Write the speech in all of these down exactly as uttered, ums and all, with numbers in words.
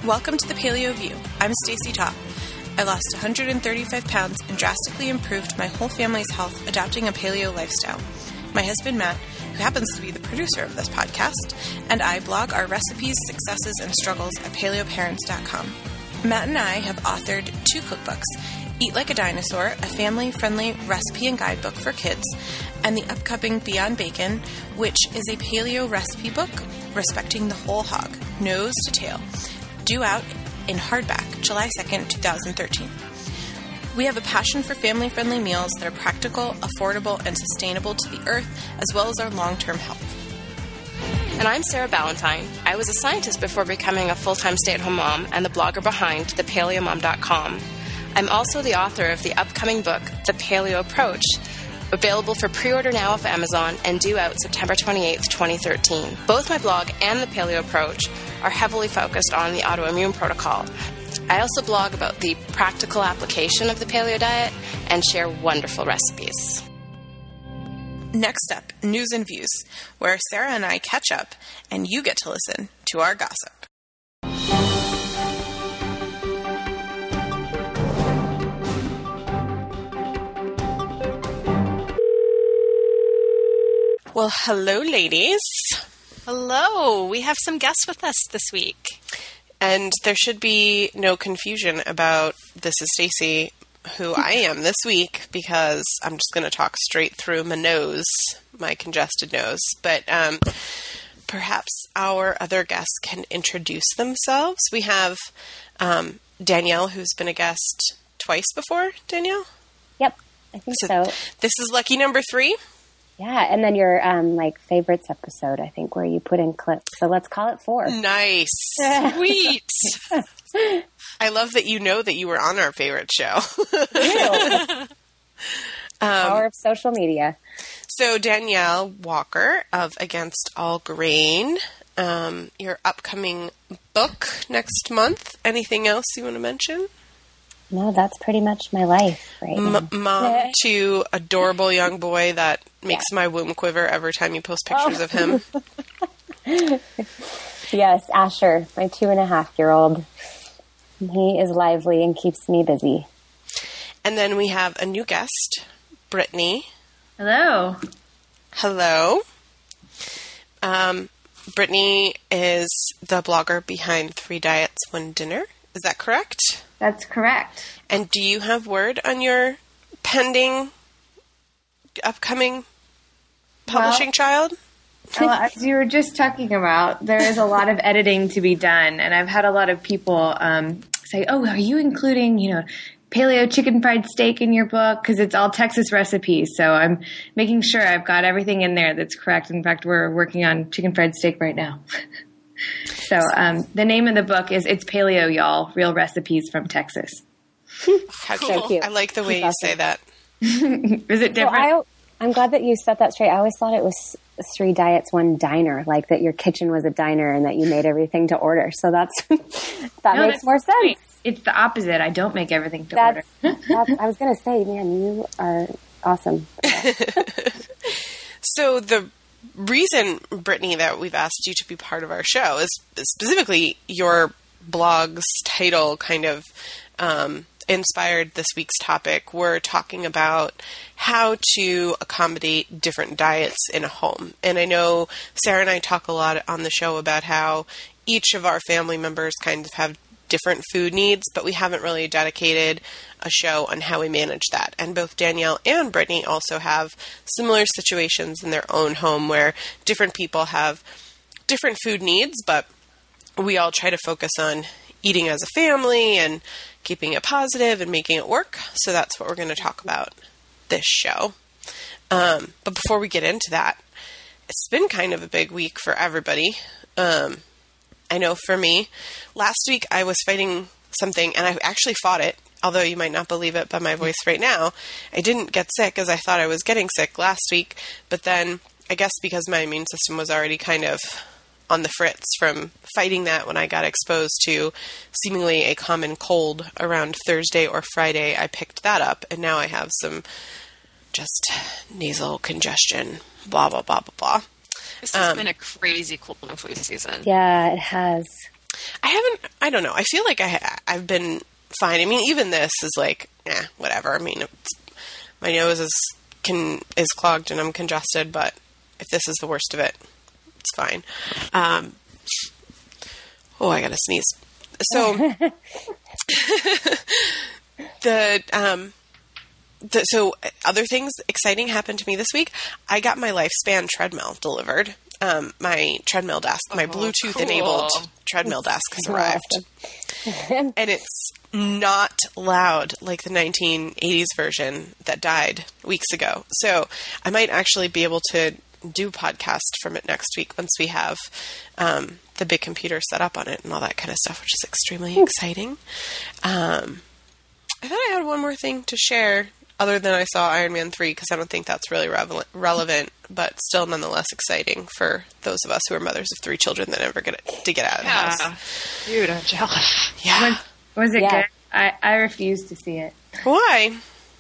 Welcome to the Paleo View. I'm Stacey Topp. I lost one hundred thirty-five pounds and drastically improved my whole family's health adopting a paleo lifestyle. My husband Matt, who happens to be the producer of this podcast, and I blog our recipes, successes, and struggles at paleo parents dot com. Matt and I have authored two cookbooks, Eat Like a Dinosaur, a family-friendly recipe and guidebook for kids, and the upcoming Beyond Bacon, which is a paleo recipe book respecting the whole hog, nose to tail, due out in hardback July second, twenty thirteen. We have a passion for family-friendly meals that are practical, affordable, and sustainable to the earth, as well as our long-term health. And I'm Sarah Ballantyne. I was a scientist before becoming a full-time stay-at-home mom and the blogger behind the paleo mom dot com. I'm also the author of the upcoming book, The Paleo Approach, available for pre-order now off Amazon and due out September twenty-eighth, twenty thirteen. Both my blog and The Paleo Approach are heavily focused on the autoimmune protocol. I also blog about the practical application of the paleo diet and share wonderful recipes. Next up, News and Views, where Sarah and I catch up and you get to listen to our gossip. Well, hello, ladies. Hello. We have some guests with us this week. And there should be no confusion about this is Stacey, who I am this week, because I'm just going to talk straight through my nose, my congested nose. But um, perhaps our other guests can introduce themselves. We have um, Danielle, who's been a guest twice before. Danielle? Yep, I think so. so. This is lucky number three. Yeah, and then your um, like favorites episode, I think, where you put in clips. So let's call it four. Nice. Sweet. I love that you know that you were on our favorite show. um, Power of social media. So Danielle Walker of Against All Grain, um, your upcoming book next month. Anything else you want to mention? No, that's pretty much my life right now. M- mom to adorable young boy that makes yeah. my womb quiver every time you post pictures oh. of him. Yes, Asher, my two and a half year old. He is lively and keeps me busy. And then we have a new guest, Brittany. Hello. Hello. Um, Brittany is the blogger behind Three Diets, One Dinner. Is that correct? That's correct. And do you have word on your pending, upcoming publishing well, child? Well, as you were just talking about, there is a lot of editing to be done. And I've had a lot of people um, say, oh, are you including, you know, paleo chicken fried steak in your book? Because it's all Texas recipes. So I'm making sure I've got everything in there that's correct. In fact, we're working on chicken fried steak right now. So um, the name of the book is It's Paleo, Y'all, Real Recipes from Texas. How cool. So cute. I like the way That's you awesome. Say that. Is it different? So I, I'm glad that you set that straight. I always thought it was Three Diets, One Diner, like that your kitchen was a diner and that you made everything to order. So that's that no, makes that's more sense. Great. It's the opposite. I don't make everything to that's, order. that's, I was going to say, man, you are awesome. So the reason, Brittany, that we've asked you to be part of our show is specifically your blog's title kind of um, inspired this week's topic. We're talking about how to accommodate different diets in a home. And I know Sarah and I talk a lot on the show about how each of our family members kind of have different food needs, but we haven't really dedicated a show on how we manage that. And both Danielle and Brittany also have similar situations in their own home where different people have different food needs, but we all try to focus on eating as a family and keeping it positive and making it work. So that's what we're going to talk about this show. Um, but before we get into that, it's been kind of a big week for everybody. Um, I know for me, last week I was fighting something and I actually fought it, although you might not believe it by my voice right now. I didn't get sick as I thought I was getting sick last week, but then I guess because my immune system was already kind of on the fritz from fighting that when I got exposed to seemingly a common cold around Thursday or Friday, I picked that up and now I have some just nasal congestion, blah, blah, blah, blah, blah. This has um, been a crazy cold and flu season. Yeah, it has. I haven't, I don't know. I feel like I, ha- I've been fine. I mean, even this is like, eh, whatever. I mean, it's, my nose is, can, is clogged and I'm congested, but if this is the worst of it, it's fine. Um, oh, I gotta sneeze. So, the, um, the, so other things exciting happened to me this week. I got my Lifespan treadmill delivered. Um, my treadmill desk, my oh, Bluetooth cool. enabled treadmill desk has arrived. And it's not loud like the nineteen eighties version that died weeks ago. So I might actually be able to do a podcast from it next week once we have um, the big computer set up on it and all that kind of stuff, which is extremely exciting. Um, I thought I had one more thing to share other than I saw Iron Man three, because I don't think that's really revel- relevant, but still nonetheless exciting for those of us who are mothers of three children that never get it, to get out of the yeah. house. Dude, I'm jealous. Yeah. Was, was it yeah. good? I, I refuse to see it. Why?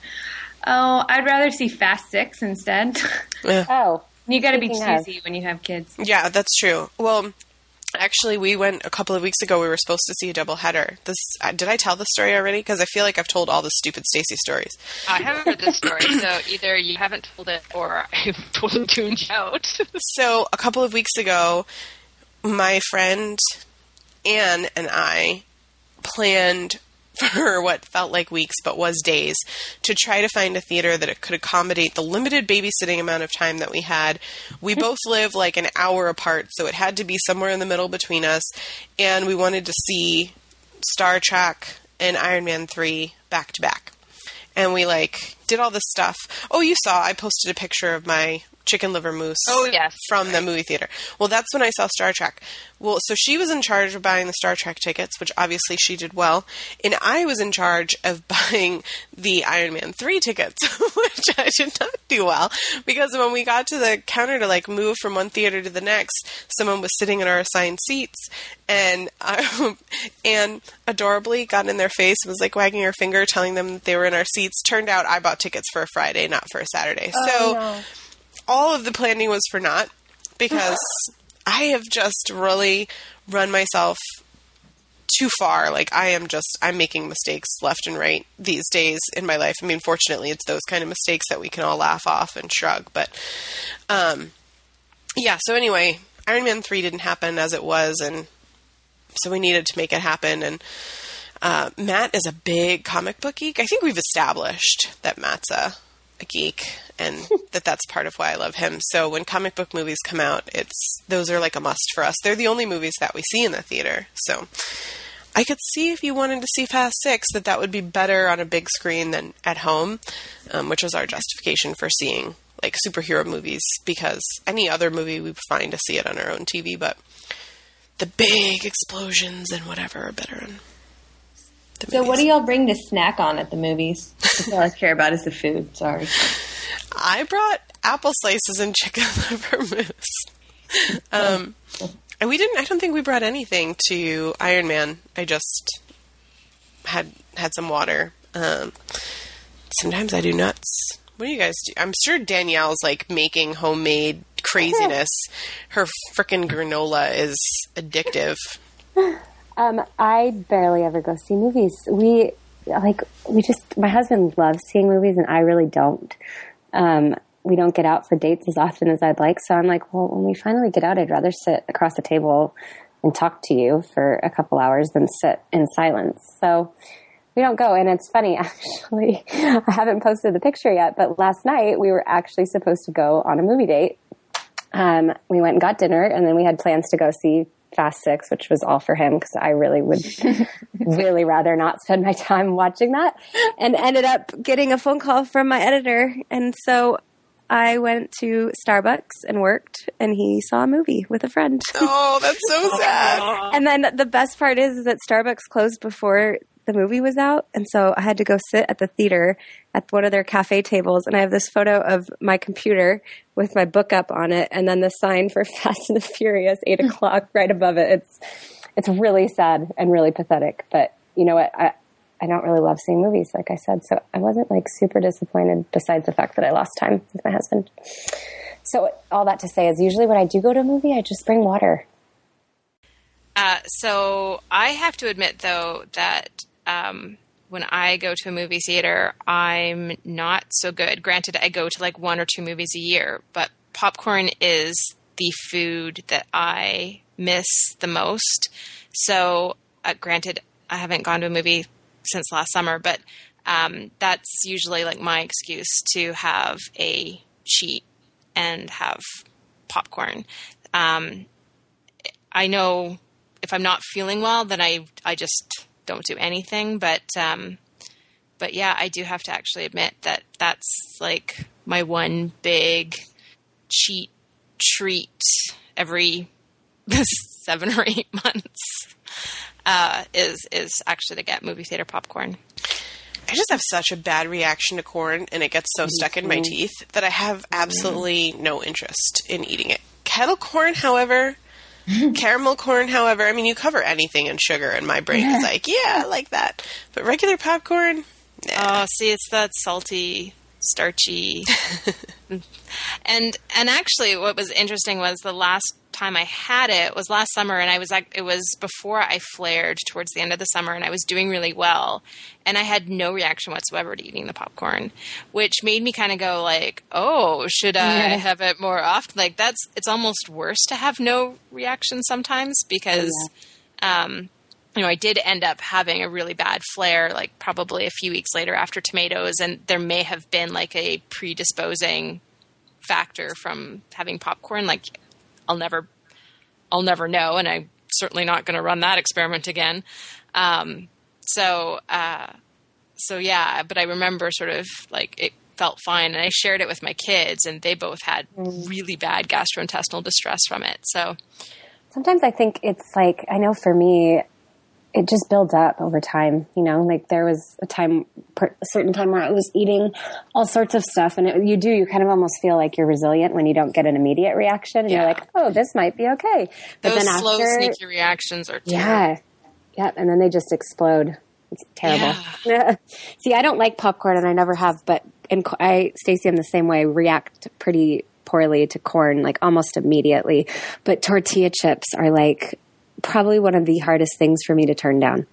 Oh, I'd rather see Fast Six instead. Yeah. Oh. You got to be Speaking choosy of. when you have kids. Yeah, that's true. Well, actually, we went a couple of weeks ago. We were supposed to see a double header. This uh, did I tell the story already? Because I feel like I've told all the stupid Stacey stories. I haven't heard this story, so either you haven't told it or I've totally tuned you out. So a couple of weeks ago, my friend Anne and I planned for what felt like weeks but was days to try to find a theater that it could accommodate the limited babysitting amount of time that we had. We both live like an hour apart, so it had to be somewhere in the middle between us, and we wanted to see Star Trek and Iron Man three back to back. And we like did all this stuff. Oh, you saw I posted a picture of my chicken liver mousse oh, yes. from the movie theater. Well, that's when I saw Star Trek. Well, so she was in charge of buying the Star Trek tickets, which obviously she did well, and I was in charge of buying the Iron Man three tickets, which I did not do well, because when we got to the counter to like move from one theater to the next, someone was sitting in our assigned seats, and I, and adorably got in their face and was like wagging her finger, telling them that they were in our seats. Turned out I bought tickets for a Friday, not for a Saturday. Oh, so no. all of the planning was for naught, because I have just really run myself too far. Like, I am just, I'm making mistakes left and right these days in my life. I mean, fortunately, it's those kind of mistakes that we can all laugh off and shrug. But, um, yeah, so anyway, Iron Man three didn't happen as it was, and so we needed to make it happen. And uh, Matt is a big comic book geek. I think we've established that Matt's a, a geek, and that that's part of why I love him. So when comic book movies come out, it's those are like a must for us. They're the only movies that we see in the theater. So I could see, if you wanted to see Fast Six, that that would be better on a big screen than at home, um, which was our justification for seeing like superhero movies, because any other movie we find to see it on our own T V, but the big explosions and whatever are better on the So movies. what do y'all bring to snack on at the movies? That's all I care about is the food. Sorry. I brought apple slices and chicken liver mousse. Um, and we didn't, I don't think we brought anything to Iron Man. I just had, had some water. Um, sometimes I do nuts. What do you guys do? I'm sure Danielle's like making homemade craziness. Her frickin' granola is addictive. Um, I barely ever go see movies. We, like, we just, my husband loves seeing movies and I really don't. Um, we don't get out for dates as often as I'd like. So I'm like, well, when we finally get out, I'd rather sit across the table and talk to you for a couple hours than sit in silence. So we don't go. And it's funny, actually, I haven't posted the picture yet, but last night we were actually supposed to go on a movie date. Um, we went and got dinner, and then we had plans to go see Fast Six, which was all for him, because I really would really rather not spend my time watching that, and ended up getting a phone call from my editor. And so I went to Starbucks and worked, and he saw a movie with a friend. Oh, that's so sad. And then the best part is, is that Starbucks closed before the movie was out, and so I had to go sit at the theater at one of their cafe tables, and I have this photo of my computer with my book up on it, and then the sign for Fast and the Furious, eight o'clock, right above it. It's it's really sad and really pathetic, but you know what? I, I don't really love seeing movies, like I said, so I wasn't like super disappointed, besides the fact that I lost time with my husband. So all that to say is, usually when I do go to a movie, I just bring water. Uh, Uh, so I have to admit, though, that um, when I go to a movie theater, I'm not so good. Granted, I go to like one or two movies a year, but popcorn is the food that I miss the most. So, uh, granted, I haven't gone to a movie since last summer, but um, that's usually like my excuse to have a cheat and have popcorn. Um, I know if I'm not feeling well, then I I just don't do anything. But um, but yeah, I do have to actually admit that that's like my one big cheat treat every seven or eight months uh, is is actually to get movie theater popcorn. I just have such a bad reaction to corn, and it gets so stuck in my teeth that I have absolutely no interest in eating it. Kettle corn, however, caramel corn, however, I mean, you cover anything in sugar, and my brain is like, yeah, I like that. But regular popcorn, nah. Oh, see, it's that salty, starchy. and and actually, what was interesting was the last time I had it was last summer, and I was like, it was before I flared towards the end of the summer, and I was doing really well, and I had no reaction whatsoever to eating the popcorn, which made me kind of go like, oh, should I yeah. have it more often? Like that's, it's almost worse to have no reaction sometimes because, yeah. um, you know, I did end up having a really bad flare, like probably a few weeks later after tomatoes, and there may have been like a predisposing factor from having popcorn. Like I'll never, I'll never know, and I'm certainly not going to run that experiment again. Um, so, uh, so yeah, but I remember sort of like it felt fine, and I shared it with my kids, and they both had really bad gastrointestinal distress from it. So sometimes I think it's like, I know for me, it just builds up over time, you know, like there was a time, a certain time where I was eating all sorts of stuff, and it, you do, you kind of almost feel like you're resilient when you don't get an immediate reaction, and yeah. you're like, oh, this might be okay. But Those then slow, after, sneaky reactions are terrible. Yeah. Yeah. And then they just explode. It's terrible. Yeah. See, I don't like popcorn, and I never have, but and I, Stacey, I'm the same way, react pretty poorly to corn, like almost immediately. But tortilla chips are like probably one of the hardest things for me to turn down.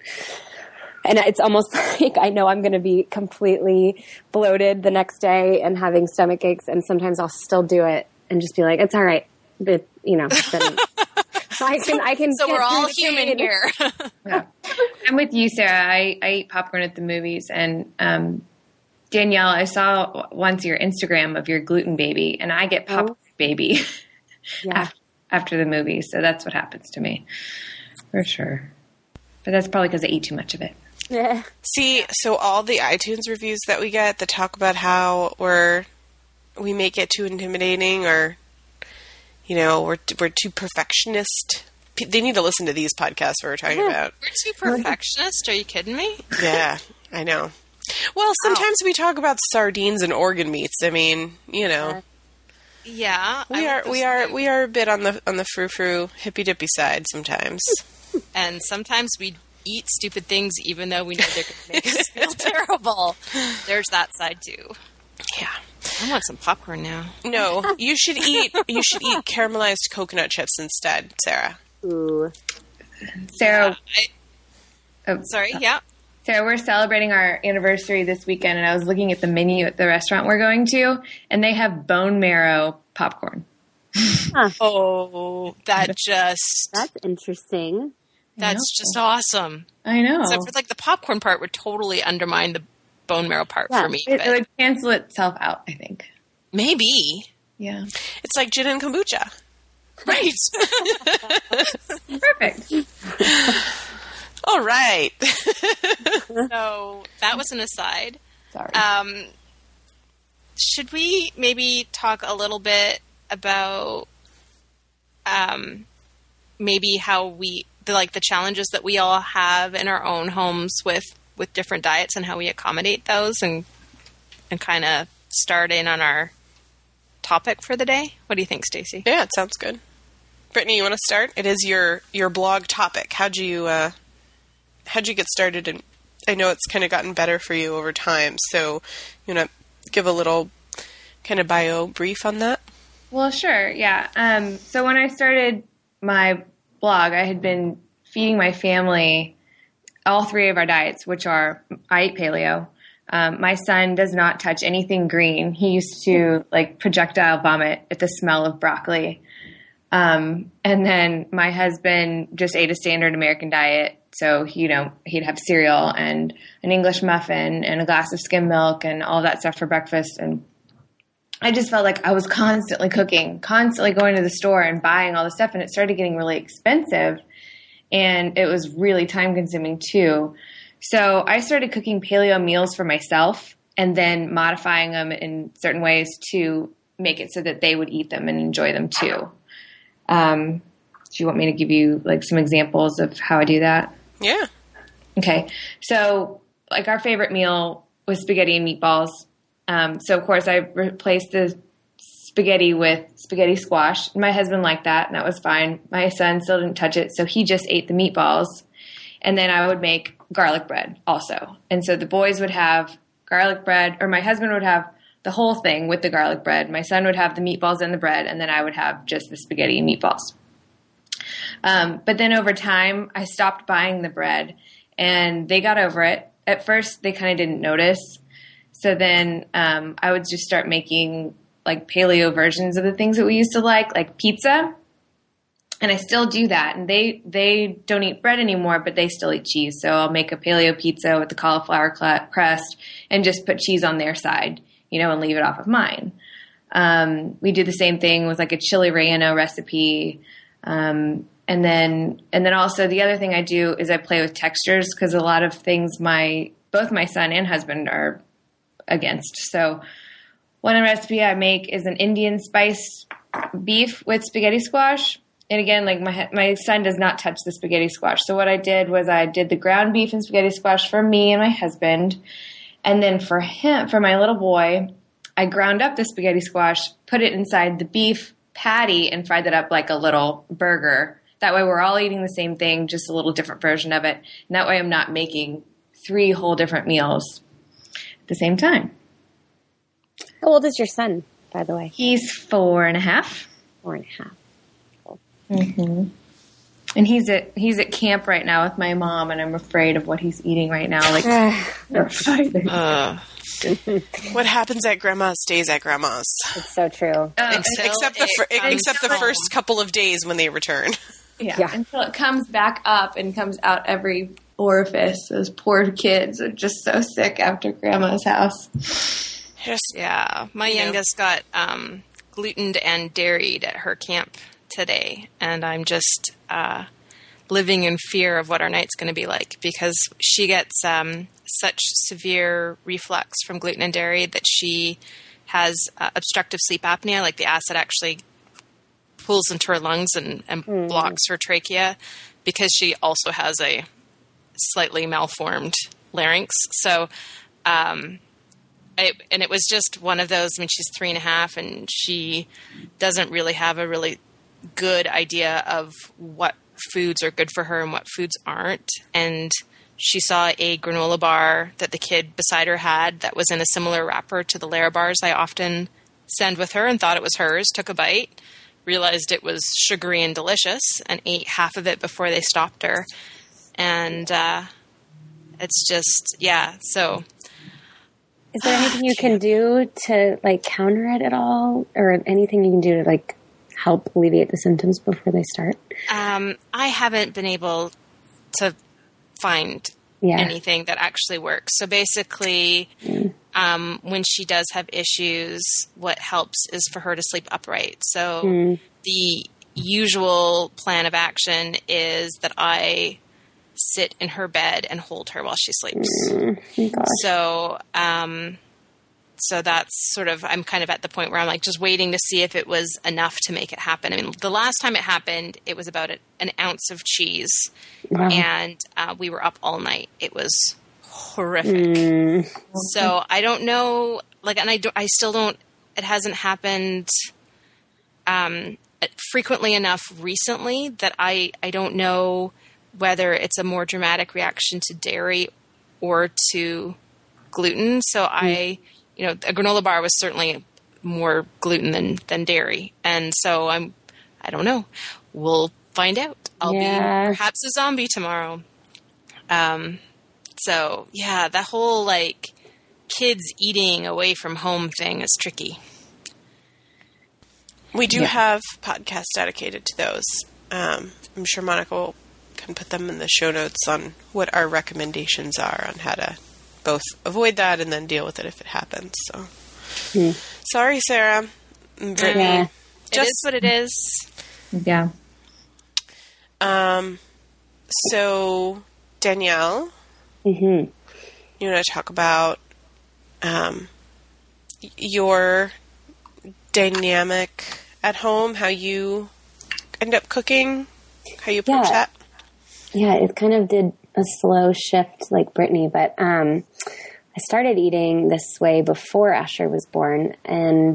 And it's almost like I know I'm going to be completely bloated the next day and having stomach aches, and sometimes I'll still do it and just be like, it's all right. But, you know, then I can, I can. So we're all human here. Yeah. I'm with you, Sarah. I, I eat popcorn at the movies, and um, Danielle, I saw once your Instagram of your gluten baby, and I get popcorn oh. baby yeah. after, after the movie. So that's what happens to me, for sure. But that's probably because I eat too much of it. Yeah. See, so all the iTunes reviews that we get that talk about how we're we make it too intimidating, or you know, we're we're too perfectionist. They need to listen to these podcasts we're talking yeah. about. We're too perfectionist? Are you kidding me? Yeah, I know. Well, sometimes wow. we talk about sardines and organ meats. I mean, you know. Yeah, we are we are we are a bit on the on the frou frou hippy dippy side sometimes. And sometimes we eat stupid things even though we know they're going to make us feel terrible. There's that side too. Yeah. I want some popcorn now. No, you should eat you should eat caramelized coconut chips instead, Sarah. Ooh. Sarah. Yeah, I, oh, sorry, yeah. Sarah, we're celebrating our anniversary this weekend, and I was looking at the menu at the restaurant we're going to, and they have bone marrow popcorn. Huh. Oh, that just... That's interesting. That's just awesome. I know. So for like the popcorn part would totally undermine the bone marrow part yeah. for me. It, it would cancel itself out, I think. Maybe. Yeah. It's like gin and kombucha. Right. Perfect. All right. So that was an aside. Sorry. Um, should we maybe talk a little bit about um, maybe how we, the, like the challenges that we all have in our own homes with, with different diets and how we accommodate those, and and kind of start in on our topic for the day? What do you think, Stacey? Yeah, it sounds good. Brittany, you want to start? It is your, your blog topic. How'd you uh, how'd you get started? And I know it's kind of gotten better for you over time, so you want to give a little kind of bio brief on that? Well, sure, yeah. Um, so when I started my blog, I had been feeding my family all three of our diets, which are, I eat paleo. Um, my son does not touch anything green. He used to like projectile vomit at the smell of broccoli. Um, and then my husband just ate a standard American diet. So, you know, he'd have cereal and an English muffin and a glass of skim milk and all that stuff for breakfast. And I just felt like I was constantly cooking, constantly going to the store and buying all this stuff. And it started getting really expensive. And it was really time consuming too. So I started cooking paleo meals for myself and then modifying them in certain ways to make it so that they would eat them and enjoy them too. Um, do you want me to give you like some examples of how I do that? Yeah. Okay. So like our favorite meal was spaghetti and meatballs. Um, so of course I replaced the spaghetti with spaghetti squash. My husband liked that and that was fine. My son still didn't touch it. So he just ate the meatballs. And then I would make garlic bread also. And so the boys would have garlic bread, or my husband would have the whole thing with the garlic bread. My son would have the meatballs and the bread, and then I would have just the spaghetti and meatballs. Um, but then over time, I stopped buying the bread, and they got over it. At first, they kind of didn't notice. So then um, I would just start making like paleo versions of the things that we used to like, like pizza. And I still do that. And they, they don't eat bread anymore, but they still eat cheese. So I'll make a paleo pizza with the cauliflower crust and just put cheese on their side, you know, and leave it off of mine. Um, we do the same thing with like a chili relleno recipe. Um, and then, and then also the other thing I do is I play with textures because a lot of things my, both my son and husband are against. So one recipe I make is an Indian spice beef with spaghetti squash. And again, like my my son does not touch the spaghetti squash. So what I did was I did the ground beef and spaghetti squash for me and my husband. And then for him, for my little boy, I ground up the spaghetti squash, put it inside the beef patty and fried that up like a little burger. That way we're all eating the same thing, just a little different version of it. And that way I'm not making three whole different meals at the same time. How old is your son, by the way? He's four and a half. Four and a half. Mm-hmm. And he's at he's at camp right now with my mom, and I'm afraid of what he's eating right now. Like, uh, what happens at grandma's stays at grandma's. It's so true. Um, except the fir- except the first couple of days when they return. Yeah, yeah, until it comes back up and comes out every orifice. Those poor kids are just so sick after grandma's house. Just, yeah, my you youngest know. got um, glutened and dairied at her camp today, and I'm just uh, living in fear of what our night's going to be like because she gets um, such severe reflux from gluten and dairy that she has uh, obstructive sleep apnea, like the acid actually pulls into her lungs and, and mm. blocks her trachea because she also has a slightly malformed larynx. So, um, I, and it was just one of those, I mean, she's three and a half and she doesn't really have a really good idea of what foods are good for her and what foods aren't. And she saw a granola bar that the kid beside her had that was in a similar wrapper to the Lara bars I often send with her and thought it was hers, took a bite, realized it was sugary and delicious, and ate half of it before they stopped her. And uh, it's just, yeah, so... Is there anything you can do to, like, counter it at all? Or anything you can do to, like, help alleviate the symptoms before they start? Um, I haven't been able to find yeah. anything that actually works. So basically, mm. um, when she does have issues, what helps is for her to sleep upright. So mm. the usual plan of action is that I sit in her bed and hold her while she sleeps. Mm, so, um, so that's sort of, I'm kind of at the point where I'm like just waiting to see if it was enough to make it happen. I mean, the last time it happened, it was about a, an ounce of cheese wow. and uh, we were up all night. It was horrific. Mm. So I don't know, like, and I, do, I still don't, it hasn't happened um, frequently enough recently that I, I don't know whether it's a more dramatic reaction to dairy or to gluten. So mm. I, you know, a granola bar was certainly more gluten than, than dairy. And so I'm, I don't know, we'll find out. I'll Yeah. be perhaps a zombie tomorrow. Um, so yeah, that whole like kids eating away from home thing is tricky. We do Yeah. have podcasts dedicated to those. Um, I'm sure Monica will, can put them in the show notes on what our recommendations are on how to both avoid that and then deal with it if it happens. So, Hmm. sorry, Sarah. Brittany. Yeah. It is what it is. Yeah. Um, so, Danielle, Mm-hmm. you want to talk about um, y- your dynamic at home, how you end up cooking, how you approach Yeah. that? Yeah, it kind of did a slow shift like Brittany, but um, I started eating this way before Asher was born, and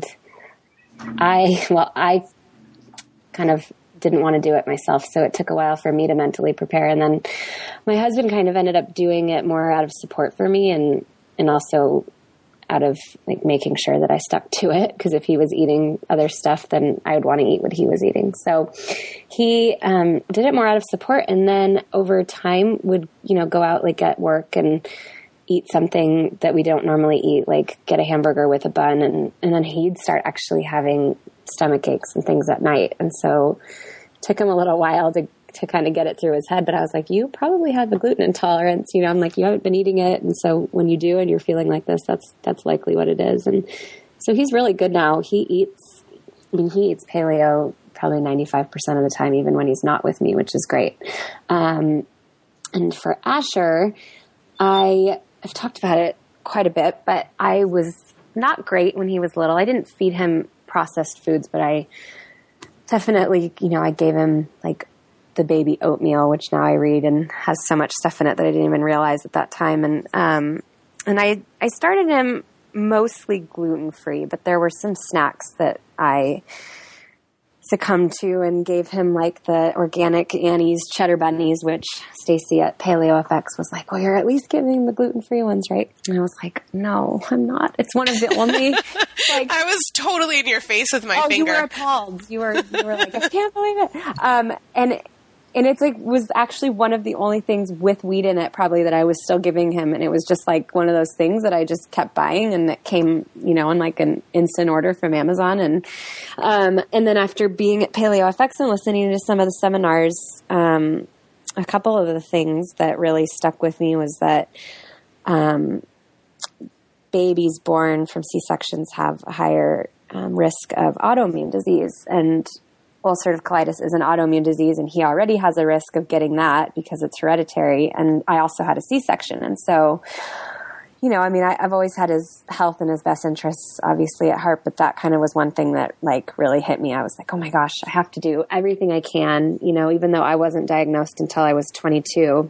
I, well, I kind of didn't want to do it myself, so it took a while for me to mentally prepare, and then my husband kind of ended up doing it more out of support for me, and, and also out of like making sure that I stuck to it, because if he was eating other stuff, then I would want to eat what he was eating. So he um, did it more out of support, and then over time would, you know, go out like at work and eat something that we don't normally eat, like get a hamburger with a bun, and, and then he'd start actually having stomach aches and things at night. And so it took him a little while to to kind of get it through his head, but I was like, you probably have a gluten intolerance, you know, I'm like, you haven't been eating it. And so when you do, and you're feeling like this, that's, that's likely what it is. And so he's really good now. He eats, I mean, he eats paleo probably ninety-five percent of the time, even when he's not with me, which is great. Um, and for Asher, I have talked about it quite a bit, but I was not great when he was little. I didn't feed him processed foods, but I definitely, you know, I gave him like the baby oatmeal, which now I read and has so much stuff in it that I didn't even realize at that time. And, um, and I, I started him mostly gluten-free, but there were some snacks that I succumbed to and gave him, like the organic Annie's cheddar bunnies, which Stacy at Paleo F X was like, well, you're at least giving him the gluten-free ones, right? And I was like, no, I'm not. It's one of the only, like, I was totally in your face with my oh, finger. you were appalled. You were, you were like, I can't believe it. Um, and, and it's like, was actually one of the only things with wheat in it probably that I was still giving him. And it was just like one of those things that I just kept buying, and it came, you know, in like an instant order from Amazon. And, um, and then after being at Paleo F X and listening to some of the seminars, um, a couple of the things that really stuck with me was that, um, babies born from C-sections have a higher um, risk of autoimmune disease, and ulcerative colitis is an autoimmune disease, and he already has a risk of getting that because it's hereditary. And I also had a C-section. And so, you know, I mean, I, I've always had his health and his best interests obviously at heart, but that kind of was one thing that like really hit me. I was like, oh my gosh, I have to do everything I can, you know, even though I wasn't diagnosed until I was twenty-two.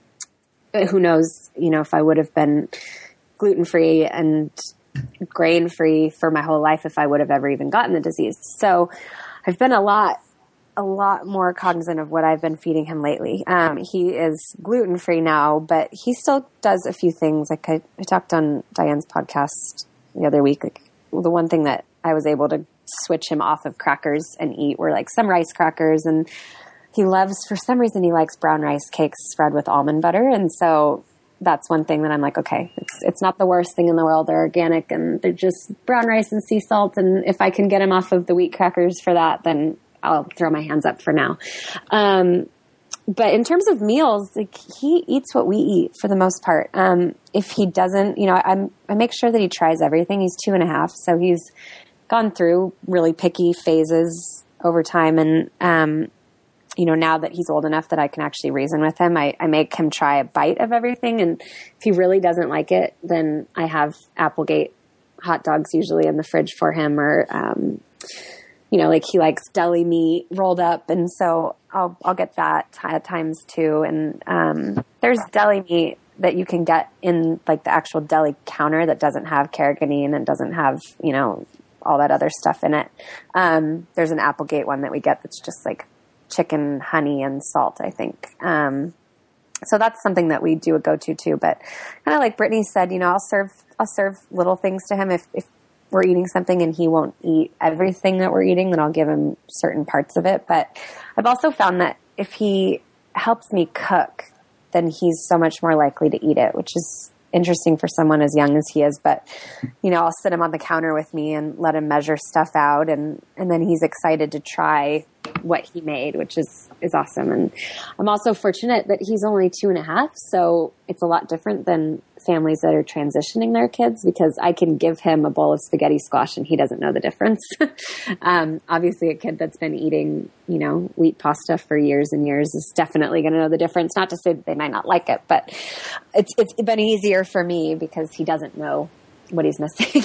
Who knows, you know, if I would have been gluten-free and grain-free for my whole life, if I would have ever even gotten the disease. So I've been a lot, a lot more cognizant of what I've been feeding him lately. Um, he is gluten-free now, but he still does a few things. Like I, I talked on Diane's podcast the other week. Like the one thing that I was able to switch him off of crackers and eat were like some rice crackers. And he loves, for some reason, he likes brown rice cakes spread with almond butter. And so that's one thing that I'm like, okay, it's it's not the worst thing in the world. They're organic and they're just brown rice and sea salt. And if I can get him off of the wheat crackers for that, then I'll throw my hands up for now. Um, but in terms of meals, like he eats what we eat for the most part. Um, if he doesn't, you know, I'm, I make sure that he tries everything. He's two and a half. So he's gone through really picky phases over time. And, um, you know, now that he's old enough that I can actually reason with him, I, I make him try a bite of everything. And if he really doesn't like it, then I have Applegate hot dogs usually in the fridge for him, or, um, you know, like he likes deli meat rolled up. And so I'll, I'll get that at times too. And, um, there's deli meat that you can get in like the actual deli counter that doesn't have carrageenan and doesn't have, you know, all that other stuff in it. Um, there's an Applegate one that we get that's just like chicken, honey, and salt, I think. Um, so that's something that we do a go-to too. But kind of like Brittany said, you know, I'll serve, I'll serve little things to him if, if we're eating something and he won't eat everything that we're eating, then I'll give him certain parts of it. But I've also found that if he helps me cook, then he's so much more likely to eat it, which is interesting for someone as young as he is. But, you know, I'll sit him on the counter with me and let him measure stuff out. And, and then he's excited to try what he made, which is, is awesome. And I'm also fortunate that he's only two and a half. So it's a lot different than families that are transitioning their kids, because I can give him a bowl of spaghetti squash and he doesn't know the difference. um, obviously a kid that's been eating, you know, wheat pasta for years and years is definitely going to know the difference. Not to say that they might not like it, but it's, it's been easier for me because he doesn't know what he's missing.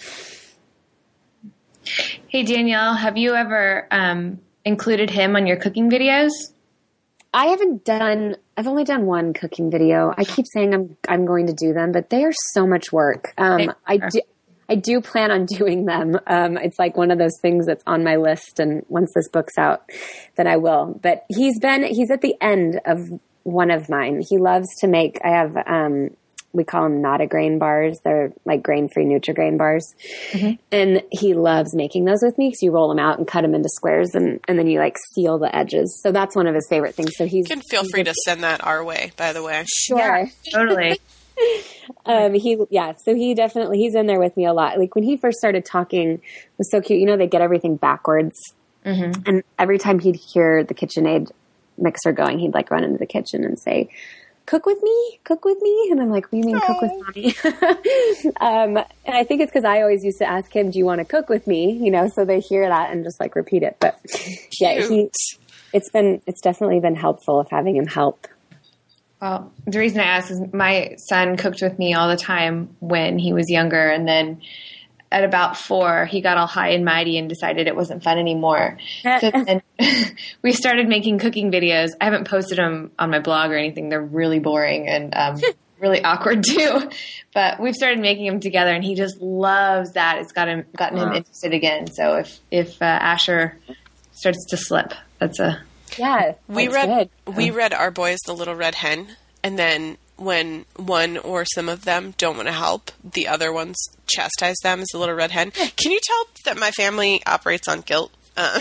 Hey, Danielle, have you ever um, included him on your cooking videos? I haven't done, I've only done one cooking video. I keep saying I'm, I'm going to do them, but they are so much work. Um, I do, I do plan on doing them. Um, it's like one of those things that's on my list. And once this book's out, then I will. But he's been, he's at the end of one of mine. He loves to make, I have, um, we call them not a grain bars. They're like grain-free Nutri-Grain bars. Mm-hmm. And he loves making those with me. So you roll them out and cut them into squares and, and then you like seal the edges. So that's one of his favorite things. So he's, you can feel free to send that our way, by the way. Sure. Yeah, totally. um, he, yeah, so he definitely, he's in there with me a lot. Like when he first started talking, it was so cute. You know, they get everything backwards. Mm-hmm. And every time he'd hear the KitchenAid mixer going, he'd like run into the kitchen and say, cook with me, cook with me. And I'm like, what do you mean cook with mommy? um, and I think it's because I always used to ask him, do you want to cook with me? You know, so they hear that and just like repeat it. But yeah, he, it's been, it's definitely been helpful of having him help. Well, the reason I ask is my son cooked with me all the time when he was younger. And then at about four, he got all high and mighty and decided it wasn't fun anymore. So then we started making cooking videos. I haven't posted them on my blog or anything. They're really boring and um, really awkward too. But we've started making them together, and he just loves that. It's got him, gotten him interested again. So if if uh, Asher starts to slip, that's a yeah. We read good. we read Our Boys the Little Red Hen, and then when one or some of them don't want to help, the other ones chastise them as a little red hen. Can you tell that my family operates on guilt? Uh,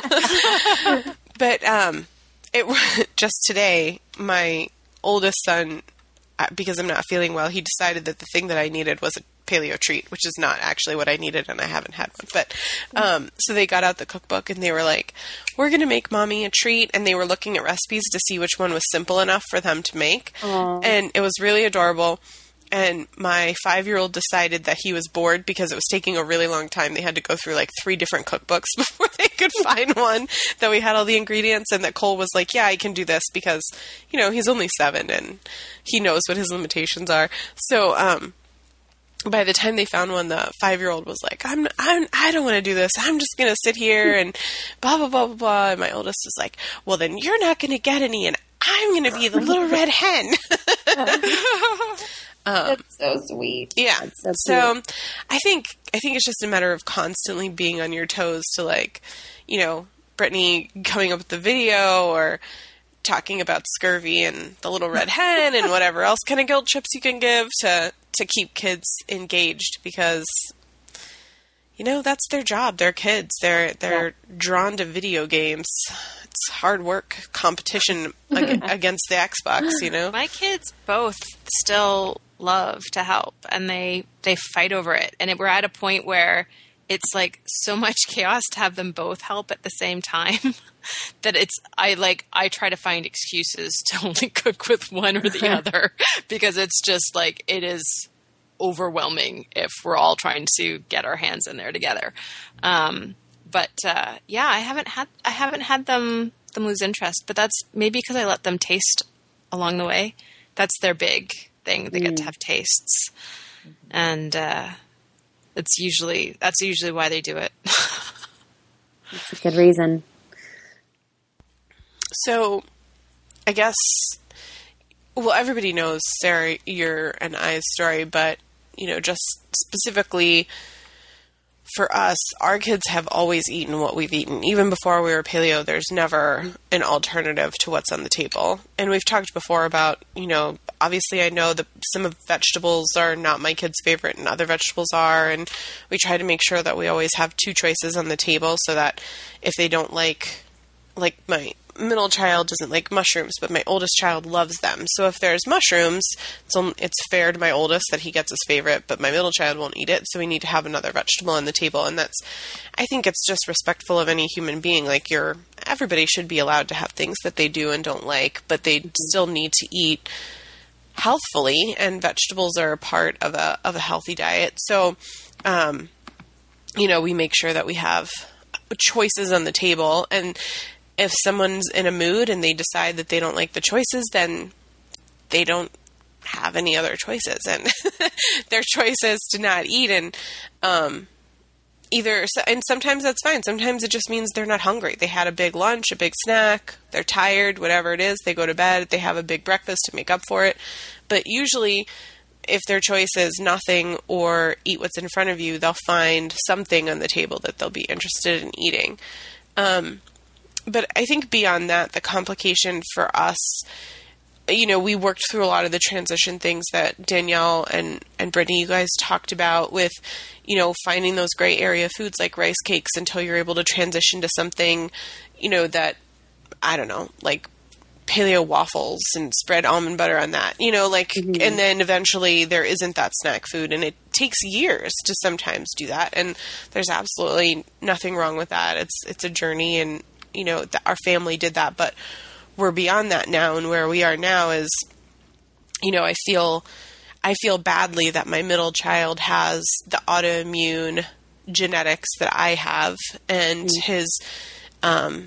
but um, it just today, my oldest son, because I'm not feeling well, he decided that the thing that I needed was a paleo treat, which is not actually what I needed, and I haven't had one. But um, so they got out the cookbook and they were like, we're going to make mommy a treat. And they were looking at recipes to see which one was simple enough for them to make. Aww. And it was really adorable. And my five-year-old decided that he was bored because it was taking a really long time. They had to go through like three different cookbooks before they could find one that we had all the ingredients, and that Cole was like, yeah, I can do this because, you know, he's only seven and he knows what his limitations are. So, um, by the time they found one, the five-year-old was like, I'm, I'm, I don't want to do this. I'm just going to sit here and blah, blah, blah, blah, blah. And my oldest is like, well, then you're not going to get any, and I'm going to be the little red hen. um, That's so sweet. Yeah. So, so I think, I think it's just a matter of constantly being on your toes to, like, you know, Brittany coming up with the video or talking about scurvy and the little red hen and whatever else kind of guilt trips you can give to, to keep kids engaged, because, you know, that's their job. They're kids. They're, they're yeah. drawn to video games. It's hard work competition ag- against the Xbox, you know? My kids both still love to help, and they, they fight over it. And it, we're at a point where it's like so much chaos to have them both help at the same time that it's, I like, I try to find excuses to only cook with one or the other, because it's just like, it is overwhelming if we're all trying to get our hands in there together. Um, but, uh, yeah, I haven't had, I haven't had them, them lose interest, but that's maybe because I let them taste along the way. That's their big thing. They mm. get to have tastes. And, uh, It's usually, that's usually why they do it. That's a good reason. So, I guess, well, everybody knows Sarah, your and I's story, but, you know, just specifically, for us, our kids have always eaten what we've eaten. Even before we were paleo, there's never an alternative to what's on the table. And we've talked before about, you know, obviously I know that some of vegetables are not my kids' favorite and other vegetables are. And we try to make sure that we always have two choices on the table so that if they don't like, like my middle child doesn't like mushrooms, but my oldest child loves them. So if there's mushrooms, so it's fair to my oldest that he gets his favorite, but my middle child won't eat it. So we need to have another vegetable on the table. And that's, I think it's just respectful of any human being. Like you're, everybody should be allowed to have things that they do and don't like, but they still need to eat healthfully, and vegetables are a part of a, of a healthy diet. So, um, you know, we make sure that we have choices on the table, and if someone's in a mood and they decide that they don't like the choices, then they don't have any other choices. And their choice is to not eat. And um, either, and sometimes that's fine. Sometimes it just means they're not hungry. They had a big lunch, a big snack, they're tired, whatever it is. They go to bed, they have a big breakfast to make up for it. But usually, if their choice is nothing or eat what's in front of you, they'll find something on the table that they'll be interested in eating. Um, But I think beyond that, the complication for us, you know, we worked through a lot of the transition things that Danielle and, and Brittany, you guys talked about with, you know, finding those gray area foods like rice cakes until you're able to transition to something, you know, that, I don't know, like paleo waffles and spread almond butter on that, you know, like, mm-hmm. and then eventually there isn't that snack food, and it takes years to sometimes do that. And there's absolutely nothing wrong with that. It's, it's a journey, and, you know, th- our family did that, but we're beyond that now. And where we are now is, you know, I feel, I feel badly that my middle child has the autoimmune genetics that I have, and mm. his, um,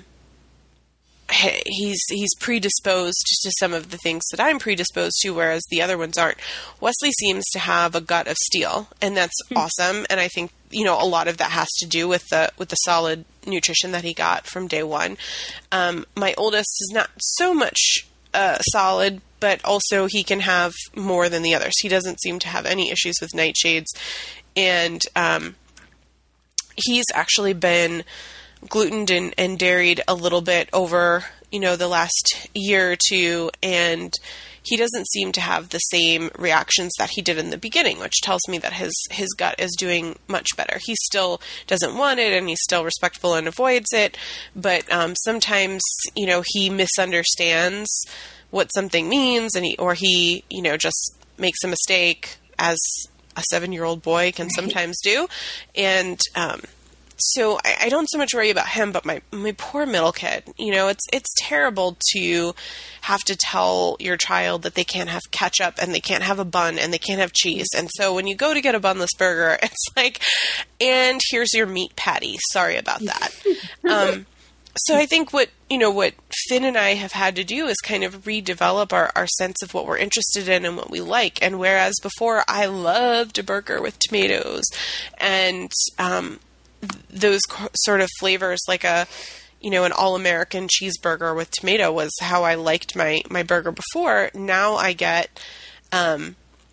he's, he's predisposed to some of the things that I'm predisposed to, whereas the other ones aren't. Wesley seems to have a gut of steel, and that's mm. awesome. And I think, you know, a lot of that has to do with the, with the solid nutrition that he got from day one. Um, my oldest is not so much uh, solid, but also he can have more than the others. He doesn't seem to have any issues with nightshades. And um, he's actually been glutened and, and dairied a little bit over, you know, the last year or two, and he doesn't seem to have the same reactions that he did in the beginning, which tells me that his, his gut is doing much better. He still doesn't want it, and he's still respectful and avoids it. But um, sometimes, you know, he misunderstands what something means, and he, or he, you know, just makes a mistake, as a seven-year-old boy can sometimes do. And, um, So I, I don't so much worry about him, but my, my poor middle kid, you know, it's, it's terrible to have to tell your child that they can't have ketchup and they can't have a bun and they can't have cheese. And so when you go to get a bunless burger, it's like, and here's your meat patty. Sorry about that. um, so I think what, you know, what Finn and I have had to do is kind of redevelop our, our sense of what we're interested in and what we like. And whereas before I loved a burger with tomatoes and, um, those sort of flavors, like a, you know, an all-American cheeseburger with tomato was how I liked my, my burger before. Now I get, um,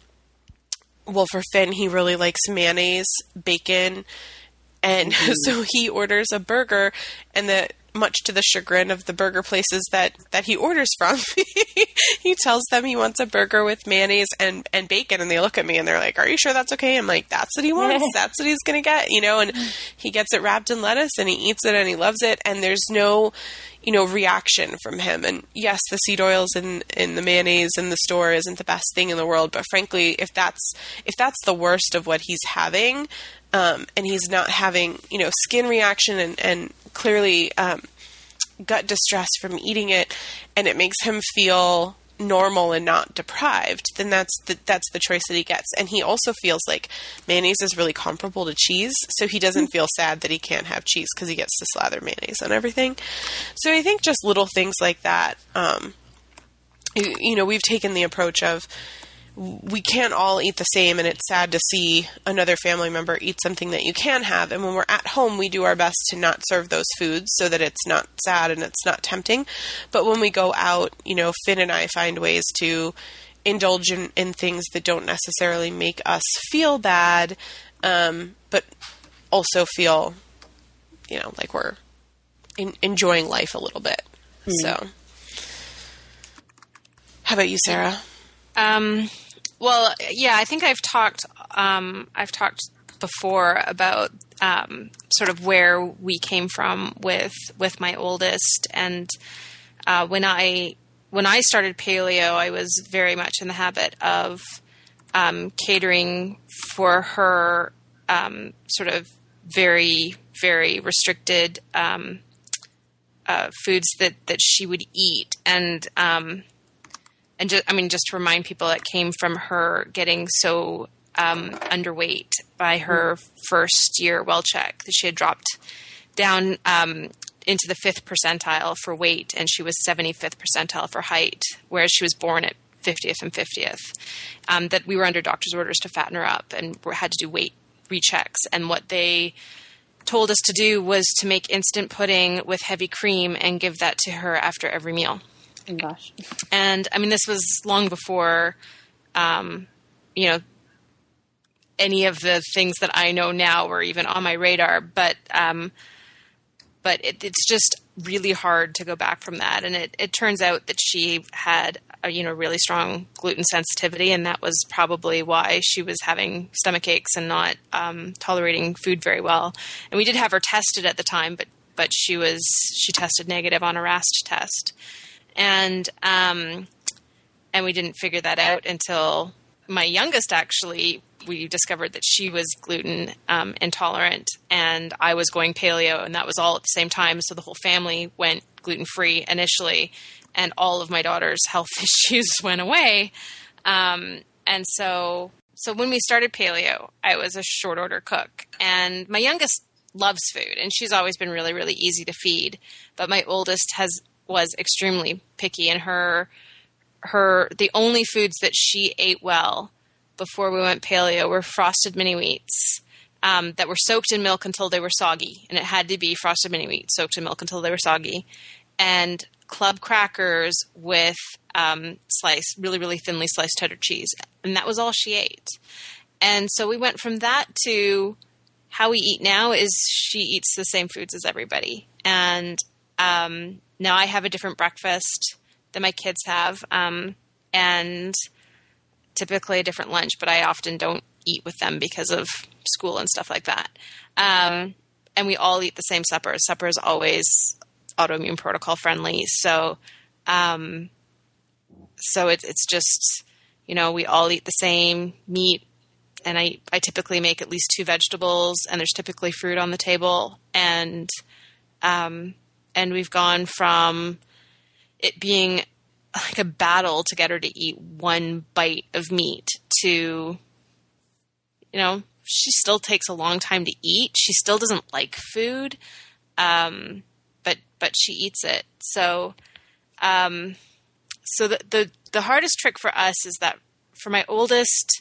well, for Finn, he really likes mayonnaise, bacon, and mm-hmm. so he orders a burger, and the, much to the chagrin of the burger places that, that he orders from, he tells them he wants a burger with mayonnaise and, and bacon, and they look at me and they're like, "Are you sure that's okay?" I'm like, "That's what he wants. That's what he's going to get," you know, and he gets it wrapped in lettuce and he eats it and he loves it, and there's no, you know, reaction from him. And yes, the seed oils in, in the mayonnaise in the store isn't the best thing in the world, but frankly, if that's, if that's the worst of what he's having, um, and he's not having, you know, skin reaction and, and clearly, um, gut distress from eating it, and it makes him feel normal and not deprived, then that's the, that's the choice that he gets. And he also feels like mayonnaise is really comparable to cheese, so he doesn't feel sad that he can't have cheese because he gets to slather mayonnaise on everything. So I think just little things like that, um, you, you know, we've taken the approach of, we can't all eat the same, and it's sad to see another family member eat something that you can have. And when we're at home, we do our best to not serve those foods so that it's not sad and it's not tempting. But when we go out, you know, Finn and I find ways to indulge in, in things that don't necessarily make us feel bad, um, but also feel, you know, like we're in, enjoying life a little bit. Mm. So, how about you, Sarah? Um, well, yeah, I think I've talked, um, I've talked before about, um, sort of where we came from with, with my oldest. And, uh, when I, when I started paleo, I was very much in the habit of, um, catering for her, um, sort of very, very restricted, um, uh, foods that, that she would eat. And, um, And just, I mean, just to remind people, it came from her getting so um, underweight by her first year well check that she had dropped down um, into the fifth percentile for weight, and she was seventy-fifth percentile for height, whereas she was born at fiftieth and fiftieth. Um, that we were under doctor's orders to fatten her up and had to do weight rechecks. And what they told us to do was to make instant pudding with heavy cream and give that to her after every meal. Oh, gosh. And I mean, this was long before, um, you know, any of the things that I know now were even on my radar, but, um, but it, it's just really hard to go back from that. And it, it turns out that she had a, you know, really strong gluten sensitivity. And that was probably why she was having stomach aches and not, um, tolerating food very well. And we did have her tested at the time, but, but she was, she tested negative on a R A S T test. And, um, and we didn't figure that out until my youngest, actually, we discovered that she was gluten, um, intolerant, and I was going paleo, and that was all at the same time. So the whole family went gluten-free initially, and all of my daughter's health issues went away. Um, and so, so when we started paleo, I was a short order cook, and my youngest loves food, and she's always been really, really easy to feed. But my oldest has, was extremely picky, and her, her, the only foods that she ate well before we went paleo were frosted mini wheats, um, that were soaked in milk until they were soggy. And it had to be frosted mini wheats soaked in milk until they were soggy, and club crackers with, um, sliced, really, really thinly sliced cheddar cheese. And that was all she ate. And so we went from that to how we eat now is she eats the same foods as everybody. And, um, now I have a different breakfast than my kids have, um, and typically a different lunch, but I often don't eat with them because of school and stuff like that. Um, and we all eat the same supper. Supper is always autoimmune protocol friendly. So, um, so it, it's just, you know, we all eat the same meat, and I, I typically make at least two vegetables, and there's typically fruit on the table. And, um, And we've gone from it being like a battle to get her to eat one bite of meat to, you know, she still takes a long time to eat. She still doesn't like food, um, but but she eats it. So, um, so the, the the hardest trick for us is that for my oldest,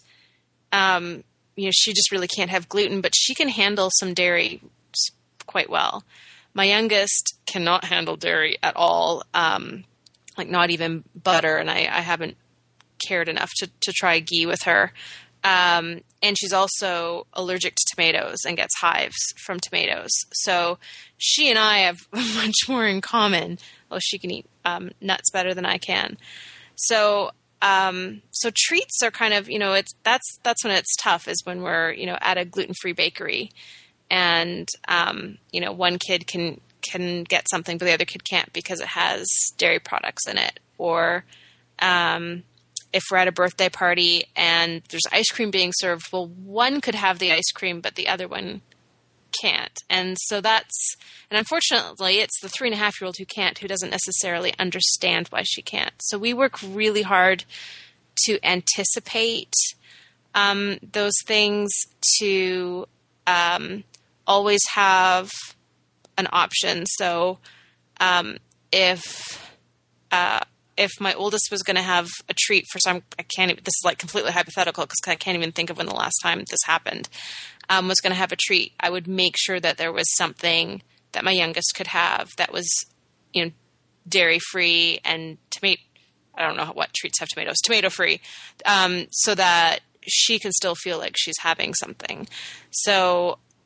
um, you know, she just really can't have gluten, but she can handle some dairy quite well. My youngest cannot handle dairy at all, um, like not even butter, and I, I haven't cared enough to, to try ghee with her. Um, and she's also allergic to tomatoes and gets hives from tomatoes. So she and I have much more in common. Well, she can eat um, nuts better than I can. So um, so treats are kind of, you know, it's that's that's when it's tough, is when we're, you know, at a gluten-free bakery. And, um, you know, one kid can, can get something, but the other kid can't because it has dairy products in it. Or, um, if we're at a birthday party and there's ice cream being served, well, one could have the ice cream, but the other one can't. And so that's, and unfortunately it's the three and a half year old who can't, who doesn't necessarily understand why she can't. So we work really hard to anticipate, um, those things, to, um, always have an option. So, um, if, uh, if my oldest was going to have a treat for some, I can't even, this is like completely hypothetical because I can't even think of when the last time this happened, um, was going to have a treat, I would make sure that there was something that my youngest could have that was, you know, dairy free and tomato, I don't know what treats have tomatoes, tomato free, um, so that she can still feel like she's having something. So,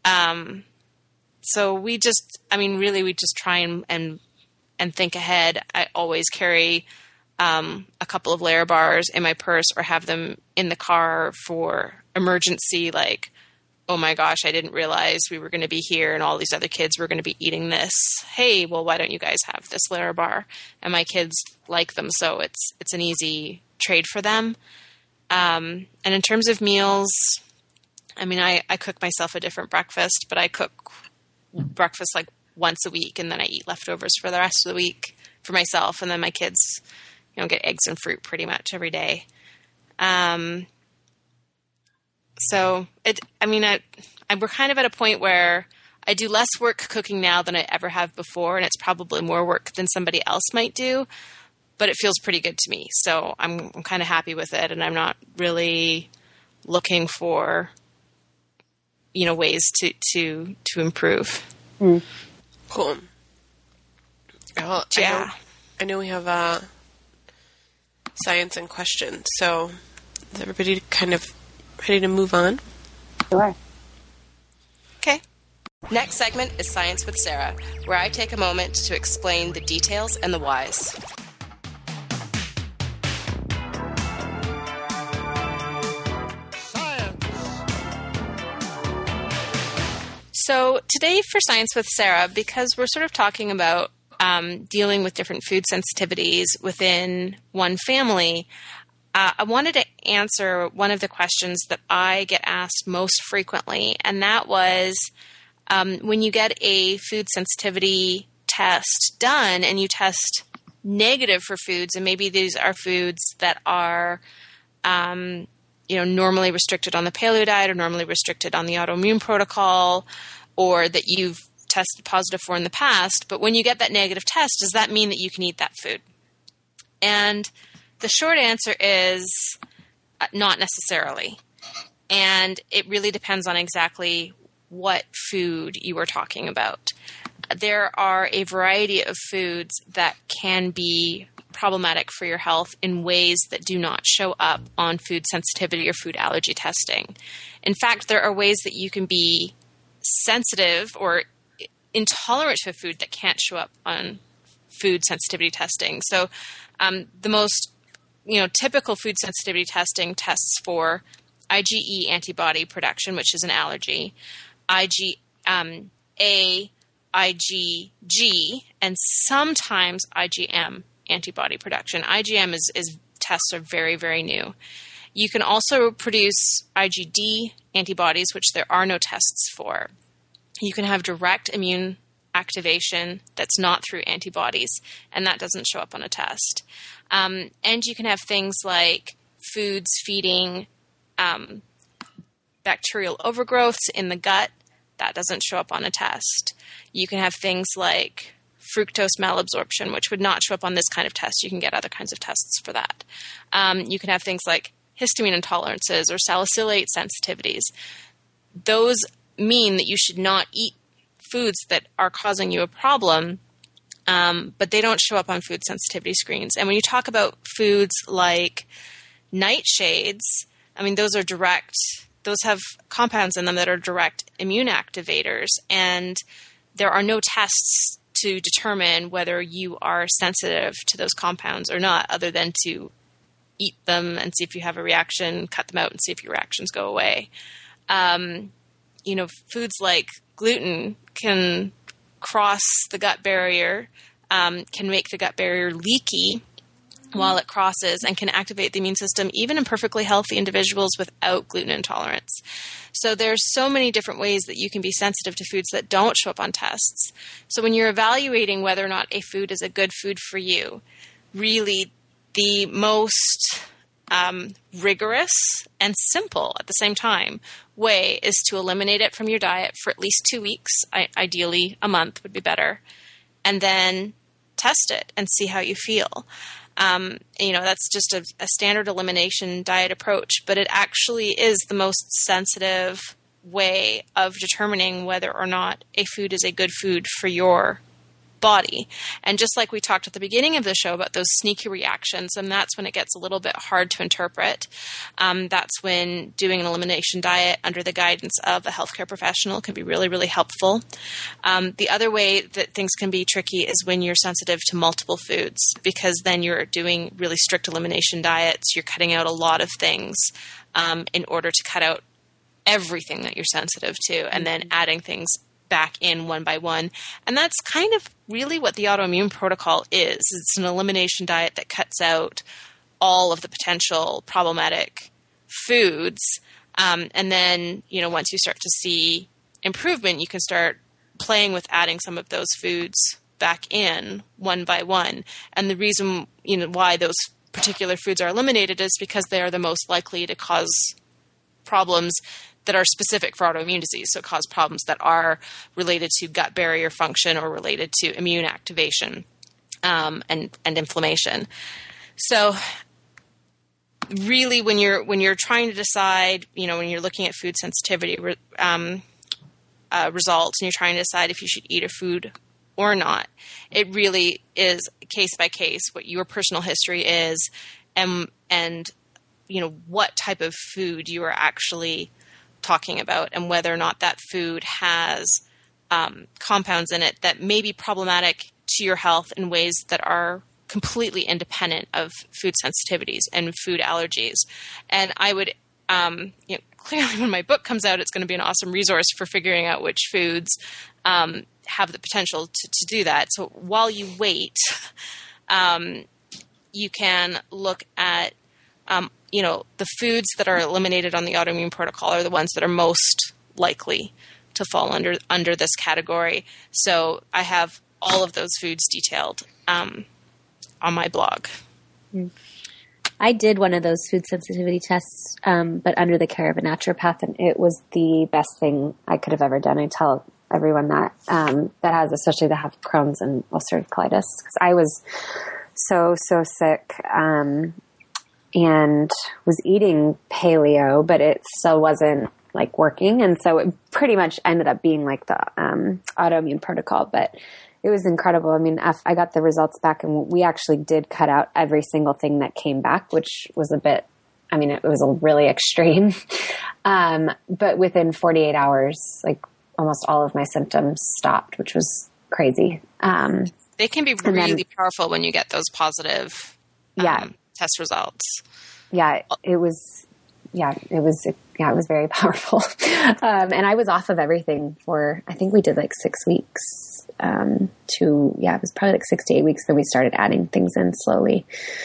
Um, so we just, I mean, really, we just try and, and, and think ahead. I always carry um, a couple of layer bars in my purse or have them in the car for emergency, like, oh my gosh, I didn't realize we were going to be here and all these other kids were going to be eating this. Hey, well, why don't you guys have this layer bar? And my kids like them, so it's it's an easy trade for them. Um, and in terms of meals, I mean, I, I cook myself a different breakfast, but I cook breakfast like once a week, and then I eat leftovers for the rest of the week for myself, and then my kids, you know, get eggs and fruit pretty much every day. Um, so it, I mean, I, I, we're kind of at a point where I do less work cooking now than I ever have before, and it's probably more work than somebody else might do, but it feels pretty good to me. So I'm, I'm kind of happy with it, and I'm not really looking for, you know, ways to, to, to improve. Mm. Cool. Well, Yeah. I know, I know we have uh, science and questions, so is everybody kind of ready to move on? Sure. Okay. Next segment is Science with Sarah, where I take a moment to explain the details and the whys. So today for Science with Sarah, because we're sort of talking about um, dealing with different food sensitivities within one family, uh, I wanted to answer one of the questions that I get asked most frequently, and that was um, when you get a food sensitivity test done and you test negative for foods, and maybe these are foods that are um, you know, normally restricted on the paleo diet or normally restricted on the autoimmune protocol, or that you've tested positive for in the past. But when you get that negative test, does that mean that you can eat that food? And the short answer is uh, not necessarily. And it really depends on exactly what food you are talking about. There are a variety of foods that can be problematic for your health in ways that do not show up on food sensitivity or food allergy testing. In fact, there are ways that you can be sensitive or intolerant to a food that can't show up on food sensitivity testing. So um, the most you know, typical food sensitivity testing tests for IgE antibody production, which is an allergy, IgA, um, IgG, and sometimes IgM antibody production. IgM is, is tests are very, very new. You can also produce IgD antibodies, which there are no tests for. You can have direct immune activation that's not through antibodies, and that doesn't show up on a test. Um, and you can have things like foods feeding um, bacterial overgrowths in the gut. That doesn't show up on a test. You can have things like fructose malabsorption, which would not show up on this kind of test. You can get other kinds of tests for that. Um, you can have things like histamine intolerances or salicylate sensitivities. Those mean that you should not eat foods that are causing you a problem, um, but they don't show up on food sensitivity screens. And when you talk about foods like nightshades, I mean, those are direct, those have compounds in them that are direct immune activators, and there are no tests to determine whether you are sensitive to those compounds or not, other than to eat them and see if you have a reaction, cut them out and see if your reactions go away. Um, you know, foods like gluten can cross the gut barrier, um, can make the gut barrier leaky while it crosses, and can activate the immune system even in perfectly healthy individuals without gluten intolerance. So there's so many different ways that you can be sensitive to foods that don't show up on tests. So when you're evaluating whether or not a food is a good food for you, really the most um, rigorous and simple at the same time way is to eliminate it from your diet for at least two weeks. I, ideally, a month would be better. And then test it and see how you feel. Um, you know, that's just a, a standard elimination diet approach, but it actually is the most sensitive way of determining whether or not a food is a good food for your body. And just like we talked at the beginning of the show about those sneaky reactions, and that's when it gets a little bit hard to interpret. Um, that's when doing an elimination diet under the guidance of a healthcare professional can be really, really helpful. Um, the other way that things can be tricky is when you're sensitive to multiple foods, because then you're doing really strict elimination diets. You're cutting out a lot of things um, in order to cut out everything that you're sensitive to, and then adding things back in one by one. And that's kind of really what the autoimmune protocol is. It's an elimination diet that cuts out all of the potential problematic foods. Um, and then, you know, once you start to see improvement, you can start playing with adding some of those foods back in one by one. And the reason, you know, why those particular foods are eliminated is because they are the most likely to cause problems that are specific for autoimmune disease, so cause problems that are related to gut barrier function or related to immune activation um, and and inflammation. So, really, when you're when you're trying to decide, you know, when you're looking at food sensitivity re, um, uh, results, and you're trying to decide if you should eat a food or not, it really is case by case what your personal history is, and and you know what type of food you are actually talking about, and whether or not that food has um, compounds in it that may be problematic to your health in ways that are completely independent of food sensitivities and food allergies. And I would, um, you know, clearly when my book comes out, it's going to be an awesome resource for figuring out which foods um, have the potential to, to do that. So while you wait, um, you can look at um, you know, the foods that are eliminated on the autoimmune protocol are the ones that are most likely to fall under under this category. So I have all of those foods detailed um, on my blog. I did one of those food sensitivity tests, um, but under the care of a naturopath, and it was the best thing I could have ever done. I tell everyone that um, that has, especially that have Crohn's and ulcerative colitis, because I was so so sick. Um, and was eating paleo, but it still wasn't like working. And so it pretty much ended up being like the um, autoimmune protocol, but it was incredible. I mean, I got the results back, and we actually did cut out every single thing that came back, which was a bit, I mean, it was a really extreme. um, but within forty-eight hours, like almost all of my symptoms stopped, which was crazy. Um, they can be really then, powerful when you get those positive um, yeah. test results. Yeah, it was, yeah, it was, yeah, it was very powerful. um, and I was off of everything for, I think we did like six weeks, um, to, yeah, it was probably like six to eight weeks. Then we started adding things in slowly.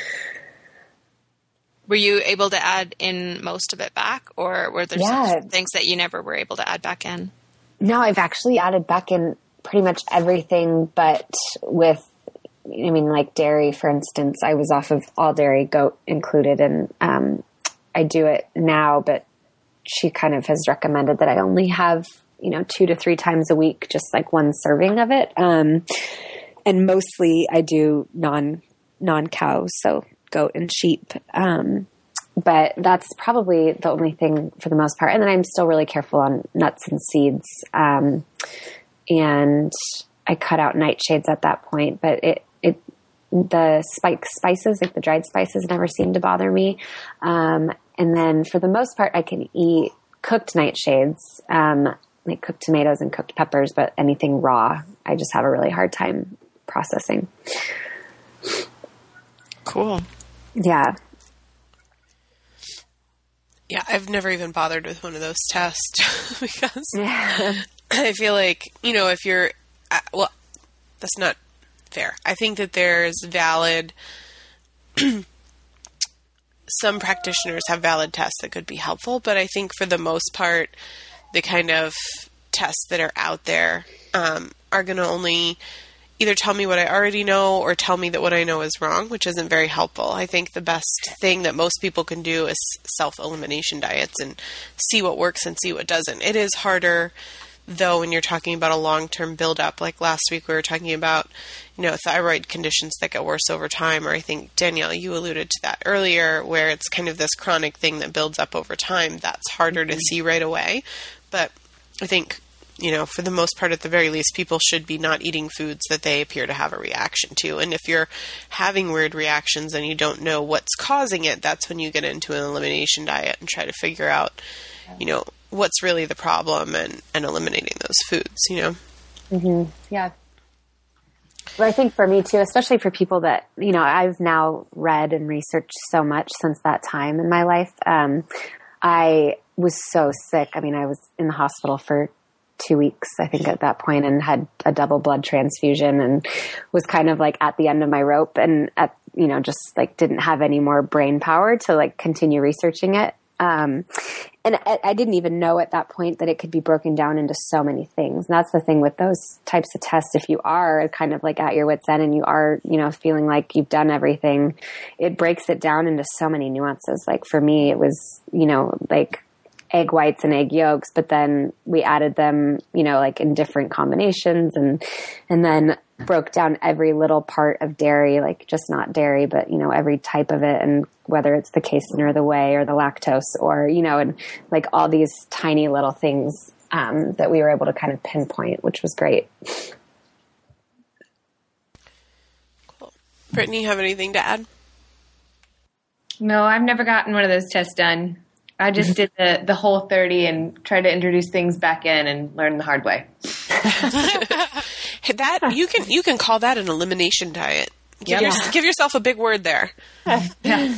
Were you able to add in most of it back, or were there yeah. some things that you never were able to add back in? No, I've actually added back in pretty much everything, but with, I mean, like dairy, for instance, I was off of all dairy, goat included, and um, I do it now, but she kind of has recommended that I only have, you know, two to three times a week, just like one serving of it. Um, and mostly I do non, non-cow, so goat and sheep. Um, but that's probably the only thing for the most part. And then I'm still really careful on nuts and seeds. Um, and I cut out nightshades at that point, but it, it, the spike spices, like the dried spices, never seem to bother me. Um, and then for the most part, I can eat cooked nightshades, um, like cooked tomatoes and cooked peppers, but anything raw, I just have a really hard time processing. Cool. Yeah. Yeah, I've never even bothered with one of those tests because yeah. I feel like, you know, if you're, uh, well, that's not fair. I think that there's valid, some practitioners have valid tests that could be helpful, but I think for the most part, the kind of tests that are out there um, are going to only either tell me what I already know or tell me that what I know is wrong, which isn't very helpful. I think the best thing that most people can do is self-elimination diets and see what works and see what doesn't. It is harder, though, when you're talking about a long-term buildup. Like last week we were talking about, you know, thyroid conditions that get worse over time, or I think, Danielle, you alluded to that earlier, where it's kind of this chronic thing that builds up over time. That's harder mm-hmm. to see right away. But I think you know, for the most part, at the very least, people should be not eating foods that they appear to have a reaction to. And if you're having weird reactions and you don't know what's causing it, that's when you get into an elimination diet and try to figure out, you know, what's really the problem and, and eliminating those foods, you know? Mm-hmm. Yeah. Well, I think for me too, especially for people that, you know, I've now read and researched so much since that time in my life. Um, I was so sick. I mean, I was in the hospital for two weeks, I think at that point, and had a double blood transfusion and was kind of like at the end of my rope and at, you know, just like didn't have any more brain power to like continue researching it. Um, and I, I didn't even know at that point that it could be broken down into so many things. And that's the thing with those types of tests. If you are kind of like at your wit's end and you are, you know, feeling like you've done everything, it breaks it down into so many nuances. Like for me, it was, you know, like egg whites and egg yolks, but then we added them, you know, like in different combinations and, and then broke down every little part of dairy, like just not dairy, but, you know, every type of it. And whether it's the casein or the whey or the lactose or, you know, and like all these tiny little things, um, that we were able to kind of pinpoint, which was great. Cool. Brittany, have anything to add? No, I've never gotten one of those tests done. I just did the, the whole thirty and tried to introduce things back in and learn the hard way. That you can you can call that an elimination diet. Give, Yeah. your, give yourself a big word there. Yeah.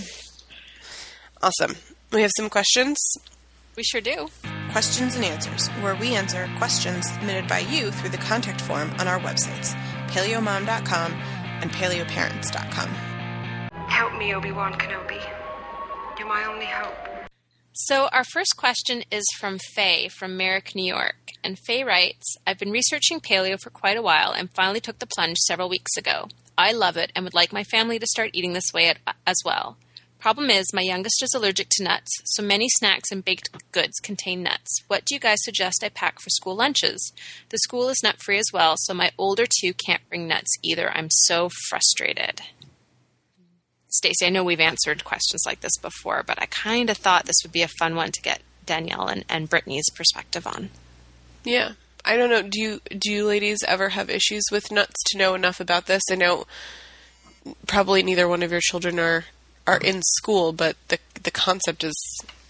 Awesome. We have some questions. We sure do. Questions and Answers, where we answer questions submitted by you through the contact form on our websites, paleo mom dot com and paleo parents dot com. Help me, Obi-Wan Kenobi. You're my only hope. So our first question is from Faye from Merrick, New York. And Faye writes, I've been researching paleo for quite a while and finally took the plunge several weeks ago. I love it and would like my family to start eating this way at, as well. Problem is, my youngest is allergic to nuts, so many snacks and baked goods contain nuts. What do you guys suggest I pack for school lunches? The school is nut-free as well, so my older two can't bring nuts either. I'm so frustrated. Stacey, I know we've answered questions like this before, but I kind of thought this would be a fun one to get Danielle and, and Brittany's perspective on. Yeah. I don't know. Do you do you ladies ever have issues with nuts to know enough about this? I know probably neither one of your children are, are in school, but the the concept is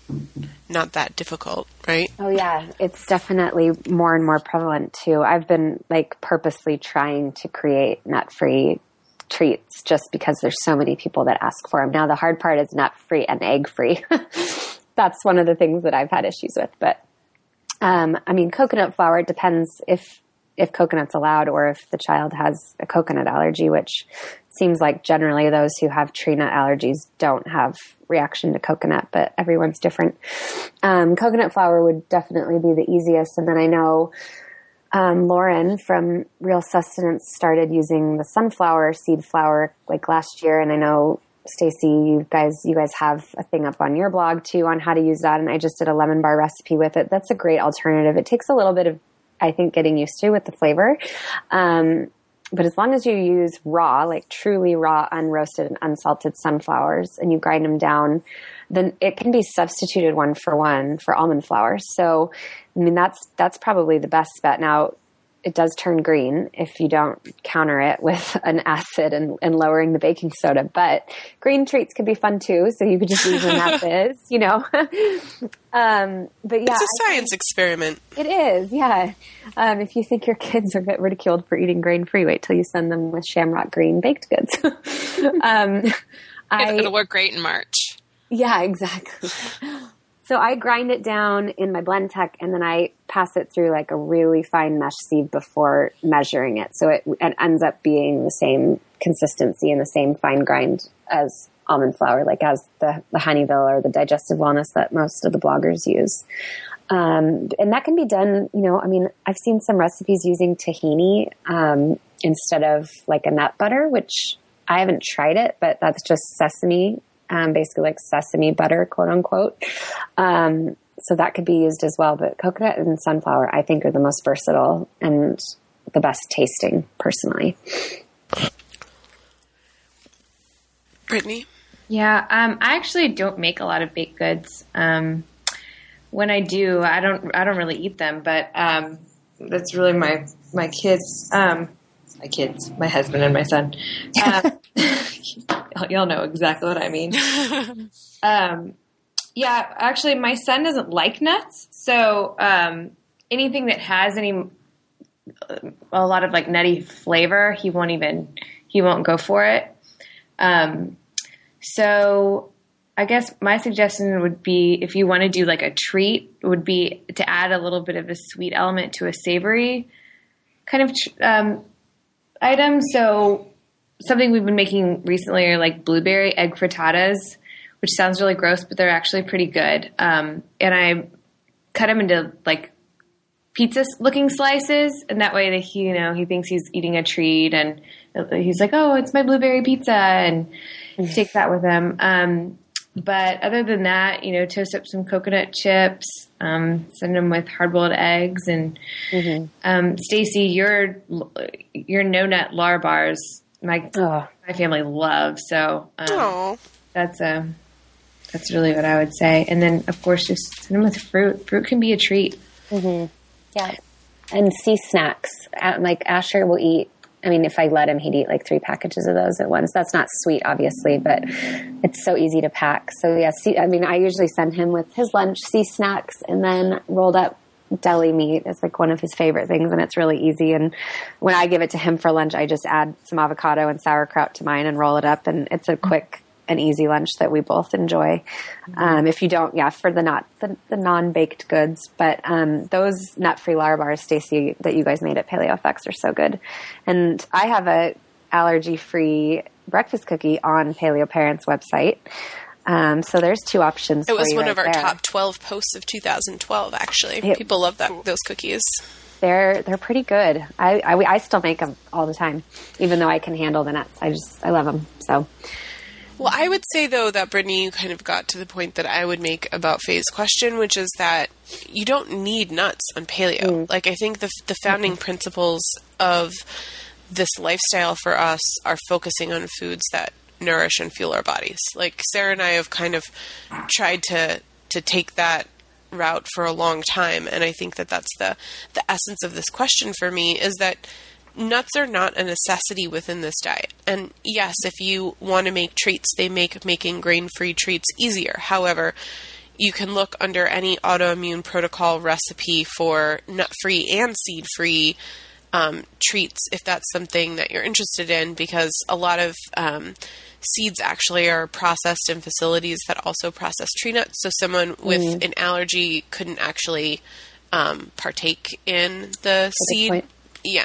not that difficult, right? Oh yeah, it's definitely more and more prevalent too. I've been like purposely trying to create nut-free treats just because there's so many people that ask for them. Now the hard part is nut-free and egg-free. That's one of the things that I've had issues with. But um, I mean, coconut flour, it depends if if coconut's allowed or if the child has a coconut allergy, which seems like generally those who have tree nut allergies don't have reaction to coconut, but everyone's different. Um, coconut flour would definitely be the easiest. And then I know Um, Lauren from Real Sustenance started using the sunflower seed flour like last year. And I know, Stacey, you guys, you guys have a thing up on your blog too on how to use that. And I just did a lemon bar recipe with it. That's a great alternative. It takes a little bit of, I think, getting used to with the flavor. Um, but as long as you use raw, like truly raw, unroasted and unsalted sunflowers and you grind them down, then it can be substituted one for one for almond flour. So, I mean, that's, that's probably the best bet. Now, it does turn green if you don't counter it with an acid and, and lowering the baking soda, but green treats can be fun too. So you could just use them as is, you know? um, but yeah. It's a science experiment. It is. Yeah. Um, if you think your kids are get ridiculed for eating grain free, wait till you send them with Shamrock Green baked goods. um, I, It'll work great in March. Yeah, exactly. So I grind it down in my Blendtec and then I pass it through like a really fine mesh sieve before measuring it. So it, it ends up being the same consistency and the same fine grind as almond flour, like as the, the Honeyville or the Digestive Wellness that most of the bloggers use. Um, and that can be done, you know, I mean, I've seen some recipes using tahini um, instead of like a nut butter, which I haven't tried it, but that's just sesame Um, basically like sesame butter, quote unquote. Um, so that could be used as well. But coconut and sunflower, I think, are the most versatile and the best tasting, personally. Brittany? Yeah, um, I actually don't make a lot of baked goods. Um, when I do, I don't, I don't really eat them. But um, that's really my my kids, um, my kids, my husband and my son. Um, y'all know exactly what I mean. um, yeah, actually, my son doesn't like nuts, so um, anything that has any a lot of like nutty flavor, he won't even he won't go for it. Um, so. I guess my suggestion would be, if you want to do like a treat, would be to add a little bit of a sweet element to a savory kind of um, item. So something we've been making recently are like blueberry egg frittatas, which sounds really gross, but they're actually pretty good. Um, and I cut them into like pizza looking slices, and that way that he, you know, he thinks he's eating a treat, and he's like, "Oh, it's my blueberry pizza," and he takes that with him. Um, But other than that, you know, toast up some coconut chips, um, send them with hard-boiled eggs, and mm-hmm. um, Stacy, your your no nut Lar bars, my oh. my family loves. So um, that's a that's really what I would say. And then, of course, just send them with fruit. Fruit can be a treat. Mm-hmm. Yeah, and sea snacks. Like Asher will eat. I mean, if I let him, he'd eat like three packages of those at once. That's not sweet, obviously, but it's so easy to pack. So, yeah, see, I mean, I usually send him with his lunch, sea snacks, and then rolled up deli meat is like one of his favorite things, and it's really easy. And when I give it to him for lunch, I just add some avocado and sauerkraut to mine and roll it up, and it's a quick and easy lunch that we both enjoy. Um, if you don't, yeah, for the not the, the non-baked goods, but um, those nut-free Lar bars, Stacey, that you guys made at PaleoFX are so good. And I have a allergy-free breakfast cookie on Paleo Parents' website. Um, so there's two options. It was for you one right of our there. top twelve posts of two thousand twelve. Actually, It, people love that those cookies. They're they're pretty good. I, I I still make them all the time, even though I can handle the nuts. I just I love them so. Well, I would say, though, that, Brittany, you kind of got to the point that I would make about Faye's question, which is that you don't need nuts on paleo. Mm. Like, I think the the founding mm-hmm. principles of this lifestyle for us are focusing on foods that nourish and fuel our bodies. Like, Sarah and I have kind of tried to to take that route for a long time, and I think that that's the, the essence of this question for me, is that nuts are not a necessity within this diet. And yes, if you want to make treats, they make making grain-free treats easier. However, you can look under any autoimmune protocol recipe for nut-free and seed-free um, treats if that's something that you're interested in, because a lot of um, seeds actually are processed in facilities that also process tree nuts. So someone with mm. an allergy couldn't actually um, partake in the seed. Point. Yeah.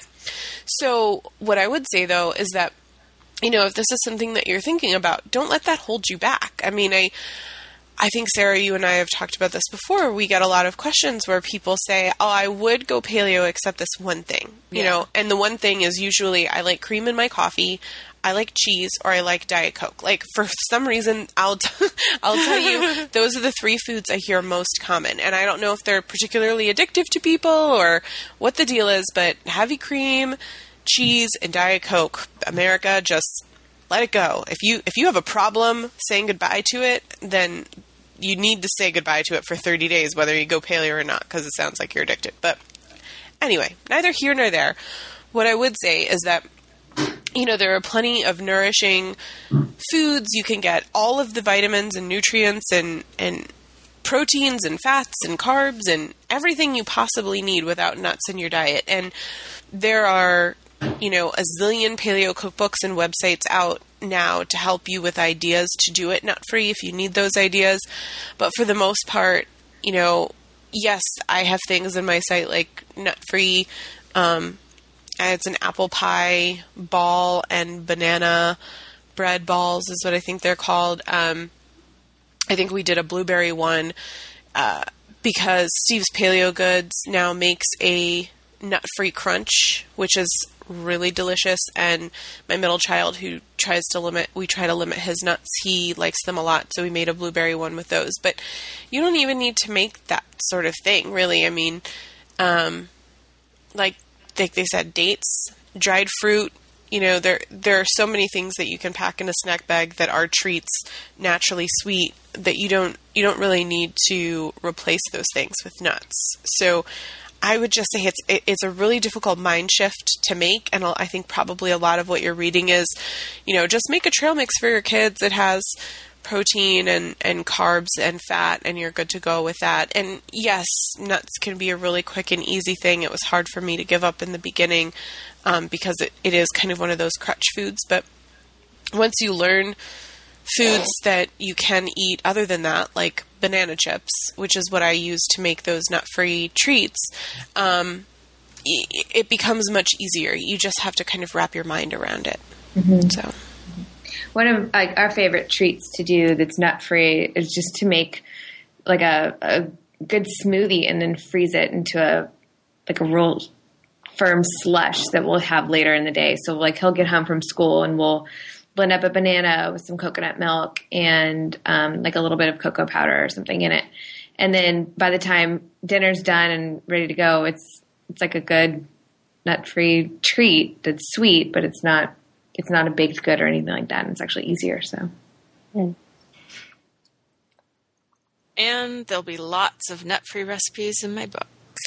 So what I would say, though, is that, you know, if this is something that you're thinking about, don't let that hold you back. I mean, I I think, Sarah, you and I have talked about this before. We get a lot of questions where people say, oh, I would go paleo except this one thing, you yeah. know, and the one thing is usually I like cream in my coffee, I like cheese, or I like Diet Coke. Like, for some reason, I'll t- I'll tell you, those are the three foods I hear most common. And I don't know if they're particularly addictive to people or what the deal is, but heavy cream, cheese, and Diet Coke, America, just let it go. If you if you have a problem saying goodbye to it, then you need to say goodbye to it for thirty days, whether you go paleo or not, because it sounds like you're addicted. But anyway, neither here nor there. What I would say is that, you know, there are plenty of nourishing foods. You can get all of the vitamins and nutrients and, and proteins and fats and carbs and everything you possibly need without nuts in your diet. And there are, you know, a zillion paleo cookbooks and websites out now to help you with ideas to do it nut-free if you need those ideas. But for the most part, you know, yes, I have things in my site like nut-free. Um, it's an apple pie ball and banana bread balls is what I think they're called. Um, I think we did a blueberry one uh, because Steve's Paleo Goods now makes a nut-free crunch, which is really delicious. And my middle child, who tries to limit, we try to limit his nuts, he likes them a lot. So we made a blueberry one with those. But you don't even need to make that sort of thing, really. I mean, um, like, like they said, dates, dried fruit, you know, there there are so many things that you can pack in a snack bag that are treats, naturally sweet, that you don't you don't really need to replace those things with nuts. So I would just say it's it, it's a really difficult mind shift to make, and I think probably a lot of what you're reading is, you know, just make a trail mix for your kids. It has protein and, and carbs and fat, and you're good to go with that. And yes, nuts can be a really quick and easy thing. It was hard for me to give up in the beginning um, because it, it is kind of one of those crutch foods. But once you learn foods that you can eat other than that, like banana chips, which is what I use to make those nut-free treats, um, it becomes much easier. You just have to kind of wrap your mind around it. Mm-hmm. So, one of like our favorite treats to do that's nut-free is just to make like a, a good smoothie and then freeze it into a like a real firm slush that we'll have later in the day. So like he'll get home from school and we'll blend up a banana with some coconut milk and um, like a little bit of cocoa powder or something in it. And then by the time dinner's done and ready to go, it's it's like a good nut-free treat that's sweet, but it's not it's not a baked good or anything like that. And it's actually easier. So, mm. And there'll be lots of nut-free recipes in my book.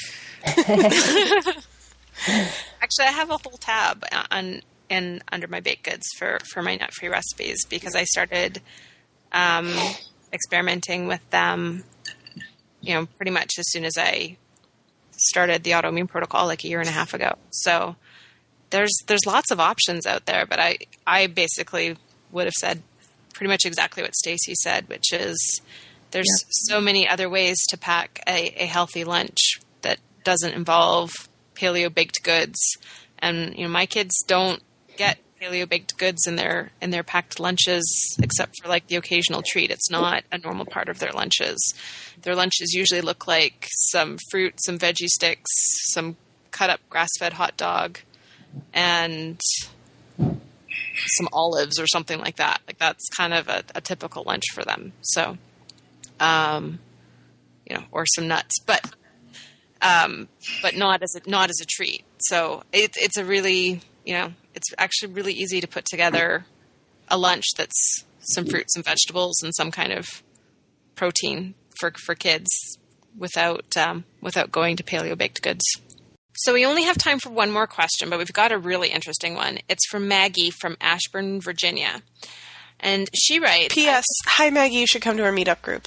Actually, I have a whole tab on and under my baked goods for, for my nut-free recipes because I started um, experimenting with them, you know, pretty much as soon as I started the autoimmune protocol like a year and a half ago. So there's there's lots of options out there, but I, I basically would have said pretty much exactly what Stacey said, which is there's yep. so many other ways to pack a, a healthy lunch that doesn't involve paleo baked goods. And, you know, my kids don't get paleo baked goods in their in their packed lunches except for like the occasional treat. It's not a normal part of their lunches. Their lunches usually look like some fruit, some veggie sticks, some cut up grass-fed hot dog, and some olives or something like that. Like that's kind of a, a typical lunch for them. So, um, you know, or some nuts, but um, but not as a, not as a treat. So it, it's a really, you know, it's actually really easy to put together a lunch that's some fruits and vegetables and some kind of protein for for kids without um, without going to paleo baked goods. So we only have time for one more question, but we've got a really interesting one. It's from Maggie from Ashburn, Virginia. And she writes... P S. Hi, Maggie. You should come to our meetup groups.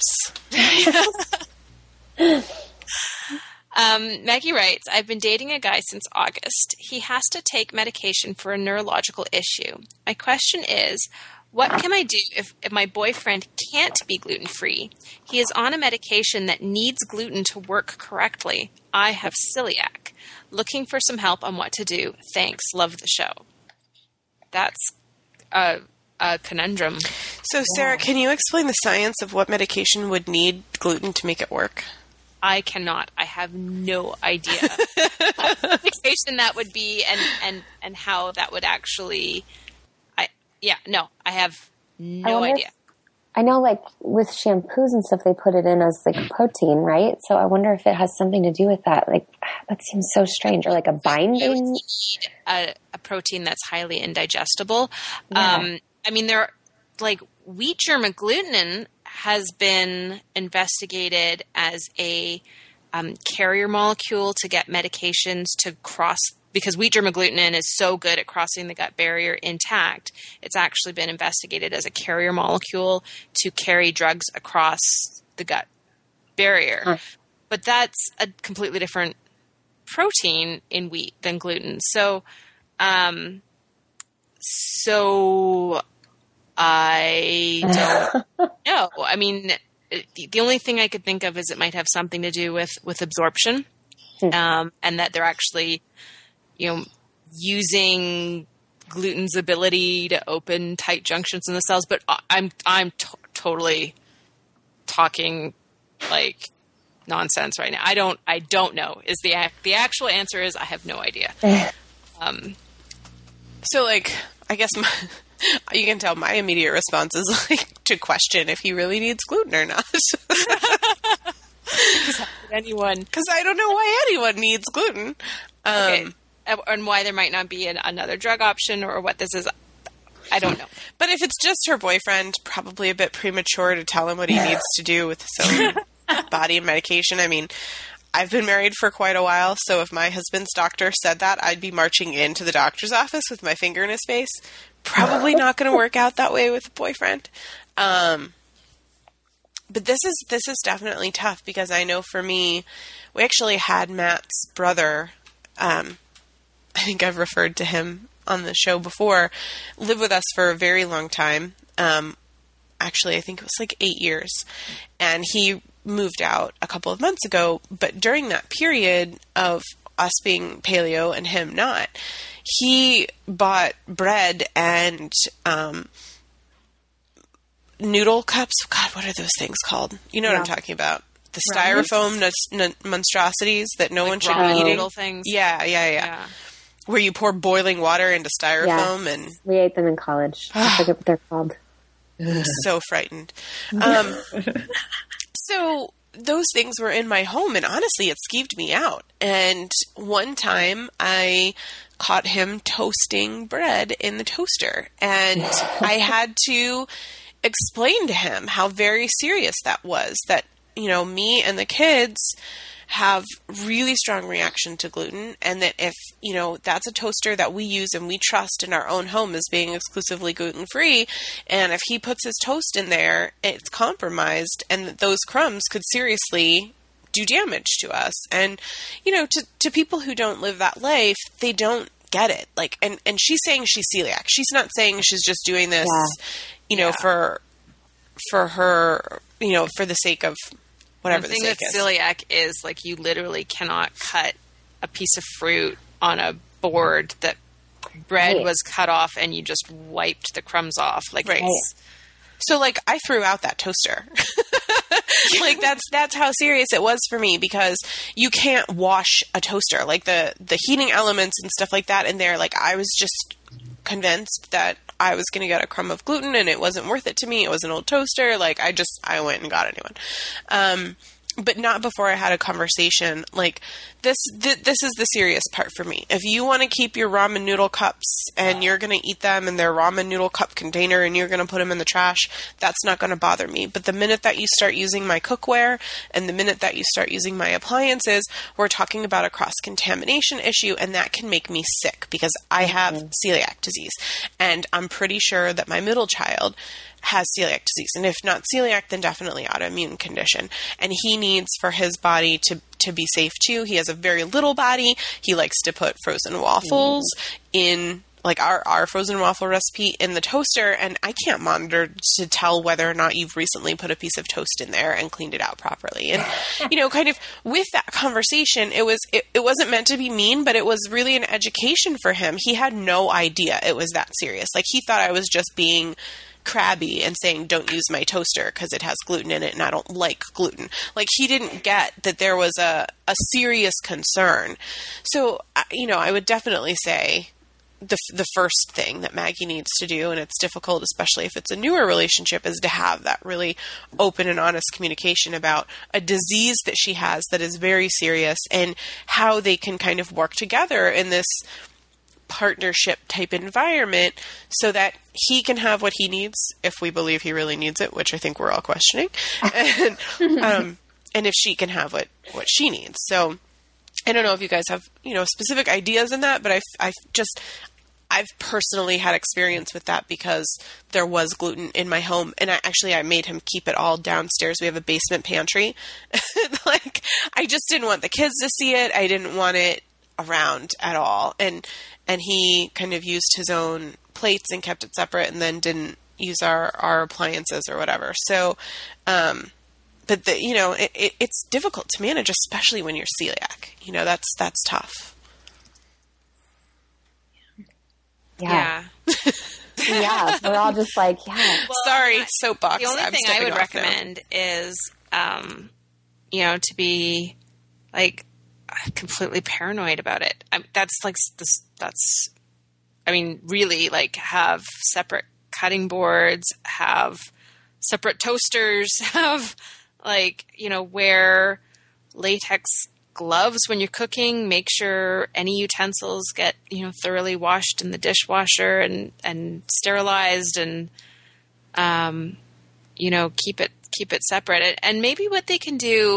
Um, Maggie writes, I've been dating a guy since August. He has to take medication for a neurological issue. My question is, what can I do if, if my boyfriend can't be gluten-free? He is on a medication that needs gluten to work correctly. I have celiac. Looking for some help on what to do. Thanks. Love the show. That's a, a conundrum. So, Sarah, yeah. Can you explain the science of what medication would need gluten to make it work? I cannot. I have no idea what medication that would be and, and, and how that would actually... I Yeah, no, I have no I idea. If, I know, like, with shampoos and stuff, they put it in as, like, protein, right? So I wonder if it has something to do with that. Like, that seems so strange. Or, like, a binding... A, a protein that's highly indigestible. Yeah. Um, I mean, there are, like, wheat germ agglutinin has been investigated as a um, carrier molecule to get medications to cross, because wheat germ agglutinin is so good at crossing the gut barrier intact. It's actually been investigated as a carrier molecule to carry drugs across the gut barrier. Huh. But that's a completely different protein in wheat than gluten. So, um, so I don't know. I mean, the only thing I could think of is it might have something to do with, with absorption, um, and that they're actually, you know, using gluten's ability to open tight junctions in the cells. But I'm I'm t- totally talking like nonsense right now. I don't I don't know. Is the the actual answer is I have no idea. Um, so like I guess my. You can tell my immediate response is like to question if he really needs gluten or not. Anyone? Because I don't know why anyone needs gluten. Um, okay. And why there might not be an, another drug option or what this is. I don't know. But if it's just her boyfriend, probably a bit premature to tell him what he needs to do with his own body and medication. I mean, I've been married for quite a while, so if my husband's doctor said that, I'd be marching into the doctor's office with my finger in his face. Probably not going to work out that way with a boyfriend. Um, but this is this is definitely tough because I know for me, we actually had Matt's brother, um, I think I've referred to him on the show before, live with us for a very long time. Um, actually, I think it was like eight years. And he moved out a couple of months ago. But during that period of us being paleo and him not, he bought bread and um, noodle cups. God, what are those things called? You know yeah. what I'm talking about. The styrofoam n- n- monstrosities that no like one should be eating. Noodle things. Yeah, yeah, yeah, yeah. Where you pour boiling water into styrofoam. Yes. And we ate them in college. I forget what they're called. I'm so frightened. Um, so those things were in my home, and honestly, it skeeved me out. And one time I caught him toasting bread in the toaster, and I had to explain to him how very serious that was, that, you know, me and the kids have really strong reaction to gluten, and that if, you know, that's a toaster that we use and we trust in our own home as being exclusively gluten-free, and if he puts his toast in there, it's compromised, and those crumbs could seriously do damage to us. And, you know, to, to people who don't live that life, they don't get it. Like, and, and she's saying she's celiac. She's not saying she's just doing this, yeah. you know, yeah. for, for her, you know, for the sake of whatever the, the thing sake with is. Celiac is, like, you literally cannot cut a piece of fruit on a board that bread right. was cut off and you just wiped the crumbs off. Like, right. it's, so, like, I threw out that toaster. Like, that's that's how serious it was for me, because you can't wash a toaster. Like, the, the heating elements and stuff like that in there, like, I was just convinced that I was going to get a crumb of gluten and it wasn't worth it to me. It was an old toaster. Like, I just, I went and got a new one. Um, but not before I had a conversation. Like, this, th- this is the serious part for me. If you want to keep your ramen noodle cups and you're going to eat them in their ramen noodle cup container and you're going to put them in the trash, that's not going to bother me. But the minute that you start using my cookware and the minute that you start using my appliances, we're talking about a cross-contamination issue, and that can make me sick because I have mm-hmm. celiac disease. And I'm pretty sure that my middle child has celiac disease. And if not celiac, then definitely autoimmune condition. And he needs for his body to, to be safe too. He has a very little body. He likes to put frozen waffles mm. in, like our, our frozen waffle recipe in the toaster. And I can't monitor to tell whether or not you've recently put a piece of toast in there and cleaned it out properly. And, you know, kind of with that conversation, it was, it, it wasn't meant to be mean, but it was really an education for him. He had no idea it was that serious. Like, he thought I was just being crabby and saying, don't use my toaster because it has gluten in it and I don't like gluten. Like, he didn't get that there was a, a serious concern. So, you know, I would definitely say the the first thing that Maggie needs to do, and it's difficult, especially if it's a newer relationship, is to have that really open and honest communication about a disease that she has that is very serious and how they can kind of work together in this partnership type environment so that he can have what he needs, if we believe he really needs it, which I think we're all questioning, and um, and if she can have what, what she needs. So I don't know if you guys have, you know, specific ideas in that, but I I just I've personally had experience with that because there was gluten in my home, and I actually I made him keep it all downstairs. We have a basement pantry. Like, I just didn't want the kids to see it. I didn't want it around at all, and and he kind of used his own plates and kept it separate, and then didn't use our, our appliances or whatever. So, um, but the, you know, it, it, it's difficult to manage, especially when you're celiac. You know, that's that's tough. Yeah. Yeah. Yeah, we're all just like, yeah. Well, Sorry, soapbox. The only I'm thing I would recommend now. is, um, you know, to be like completely paranoid about it. I, that's like this. That's, I mean, really, like, have separate cutting boards, have separate toasters, have, like, you know, wear latex gloves when you're cooking. Make sure any utensils get, you know, thoroughly washed in the dishwasher and, and sterilized, and, um, you know, keep it, keep it separate. And maybe what they can do,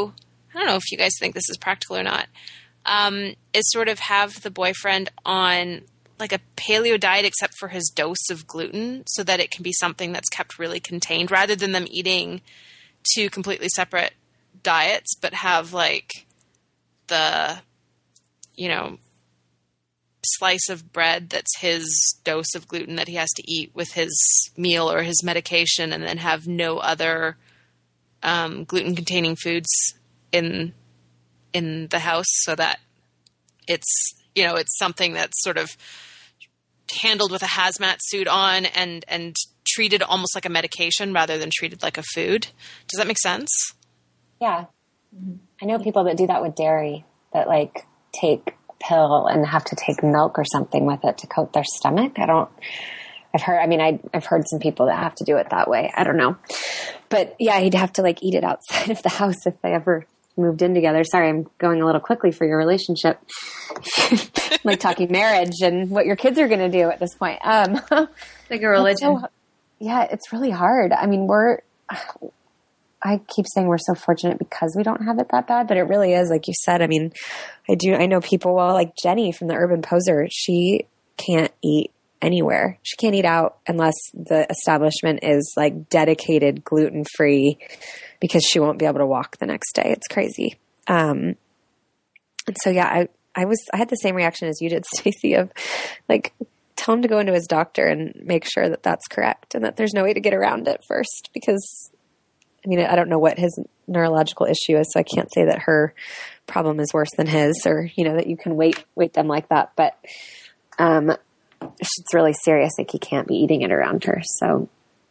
I don't know if you guys think this is practical or not, um, is sort of have the boyfriend on like a paleo diet except for his dose of gluten so that it can be something that's kept really contained rather than them eating two completely separate diets, but have like the, you know, slice of bread that's his dose of gluten that he has to eat with his meal or his medication, and then have no other um, gluten-containing foods in in the house, so that it's, you know, it's something that's sort of handled with a hazmat suit on and and treated almost like a medication rather than treated like a food. Does that make sense? Yeah. I know people that do that with dairy, that like take pill and have to take milk or something with it to coat their stomach. I don't, I've heard, I mean, I, I've heard some people that have to do it that way. I don't know. But yeah, he'd have to like eat it outside of the house if they ever moved in together. Sorry, I'm going a little quickly for your relationship. Like talking marriage and what your kids are going to do at this point. Um, Like a religion. so, yeah, it's really hard. I mean, we're, I keep saying we're so fortunate because we don't have it that bad, but it really is, like you said. I mean, I do, I know people, well, like Jenny from the Urban Poser, she can't eat anywhere. She can't eat out unless the establishment is like dedicated gluten-free, because she won't be able to walk the next day. It's crazy. Um, and so, yeah, I, I was, I had the same reaction as you did, Stacey, of like, tell him to go into his doctor and make sure that that's correct and that there's no way to get around it first, because I mean, I don't know what his neurological issue is, so I can't say that her problem is worse than his, or, you know, that you can weight, weight them like that. But um, it's really serious. Like, he can't be eating it around her. So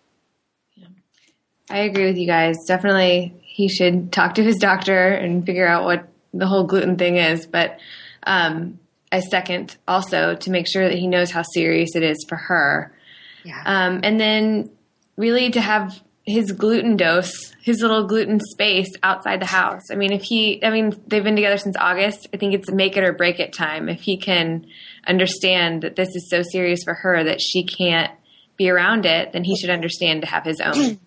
I agree with you guys. Definitely he should talk to his doctor and figure out what the whole gluten thing is. But um, I second also to make sure that he knows how serious it is for her. yeah, Um, and then really to have his gluten dose, his little gluten space outside the house. I mean, if he, I mean, they've been together since August. I think it's make it or break it time. If he can understand that this is so serious for her that she can't be around it, then he should understand to have his own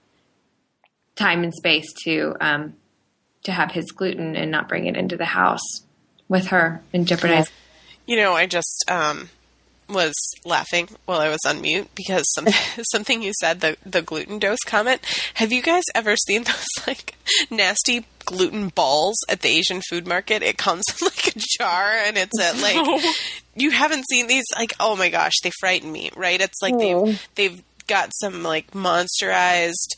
time and space to, um, to have his gluten and not bring it into the house with her and jeopardize. You know, I just um, was laughing while I was on mute because some, something you said, the, the gluten dose comment. Have you guys ever seen those like nasty gluten balls at the Asian food market? It comes in like a jar and it's at like, no. You haven't seen these? Like, oh my gosh, they frighten me, right? It's like Oh. they've, they've got some like monsterized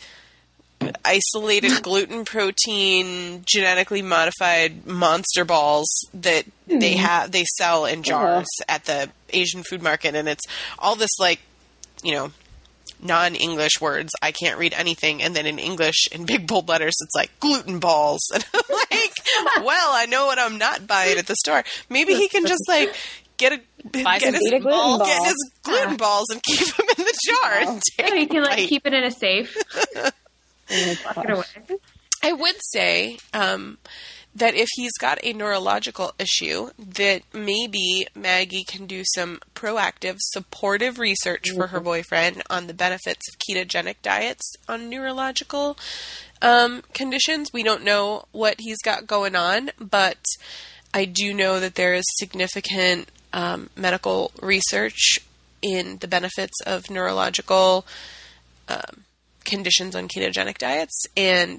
isolated gluten protein genetically modified monster balls that mm. they have they sell in jars yeah. at the Asian food market, and it's all this like, you know, non-English words. I can't read anything, and then in English in big bold letters it's like gluten balls, and I'm like, well, I know what I'm not buying at the store. Maybe he can just like get a Buy get, his, a gluten get his gluten uh, balls and keep them in the jar. Oh. And take so you can like bite. keep it in a safe. Walk it away. I would say um, that if he's got a neurological issue, that maybe Maggie can do some proactive, supportive research mm-hmm. for her boyfriend on the benefits of ketogenic diets on neurological um, conditions. We don't know what he's got going on, but I do know that there is significant um, medical research in the benefits of neurological um, conditions on ketogenic diets, and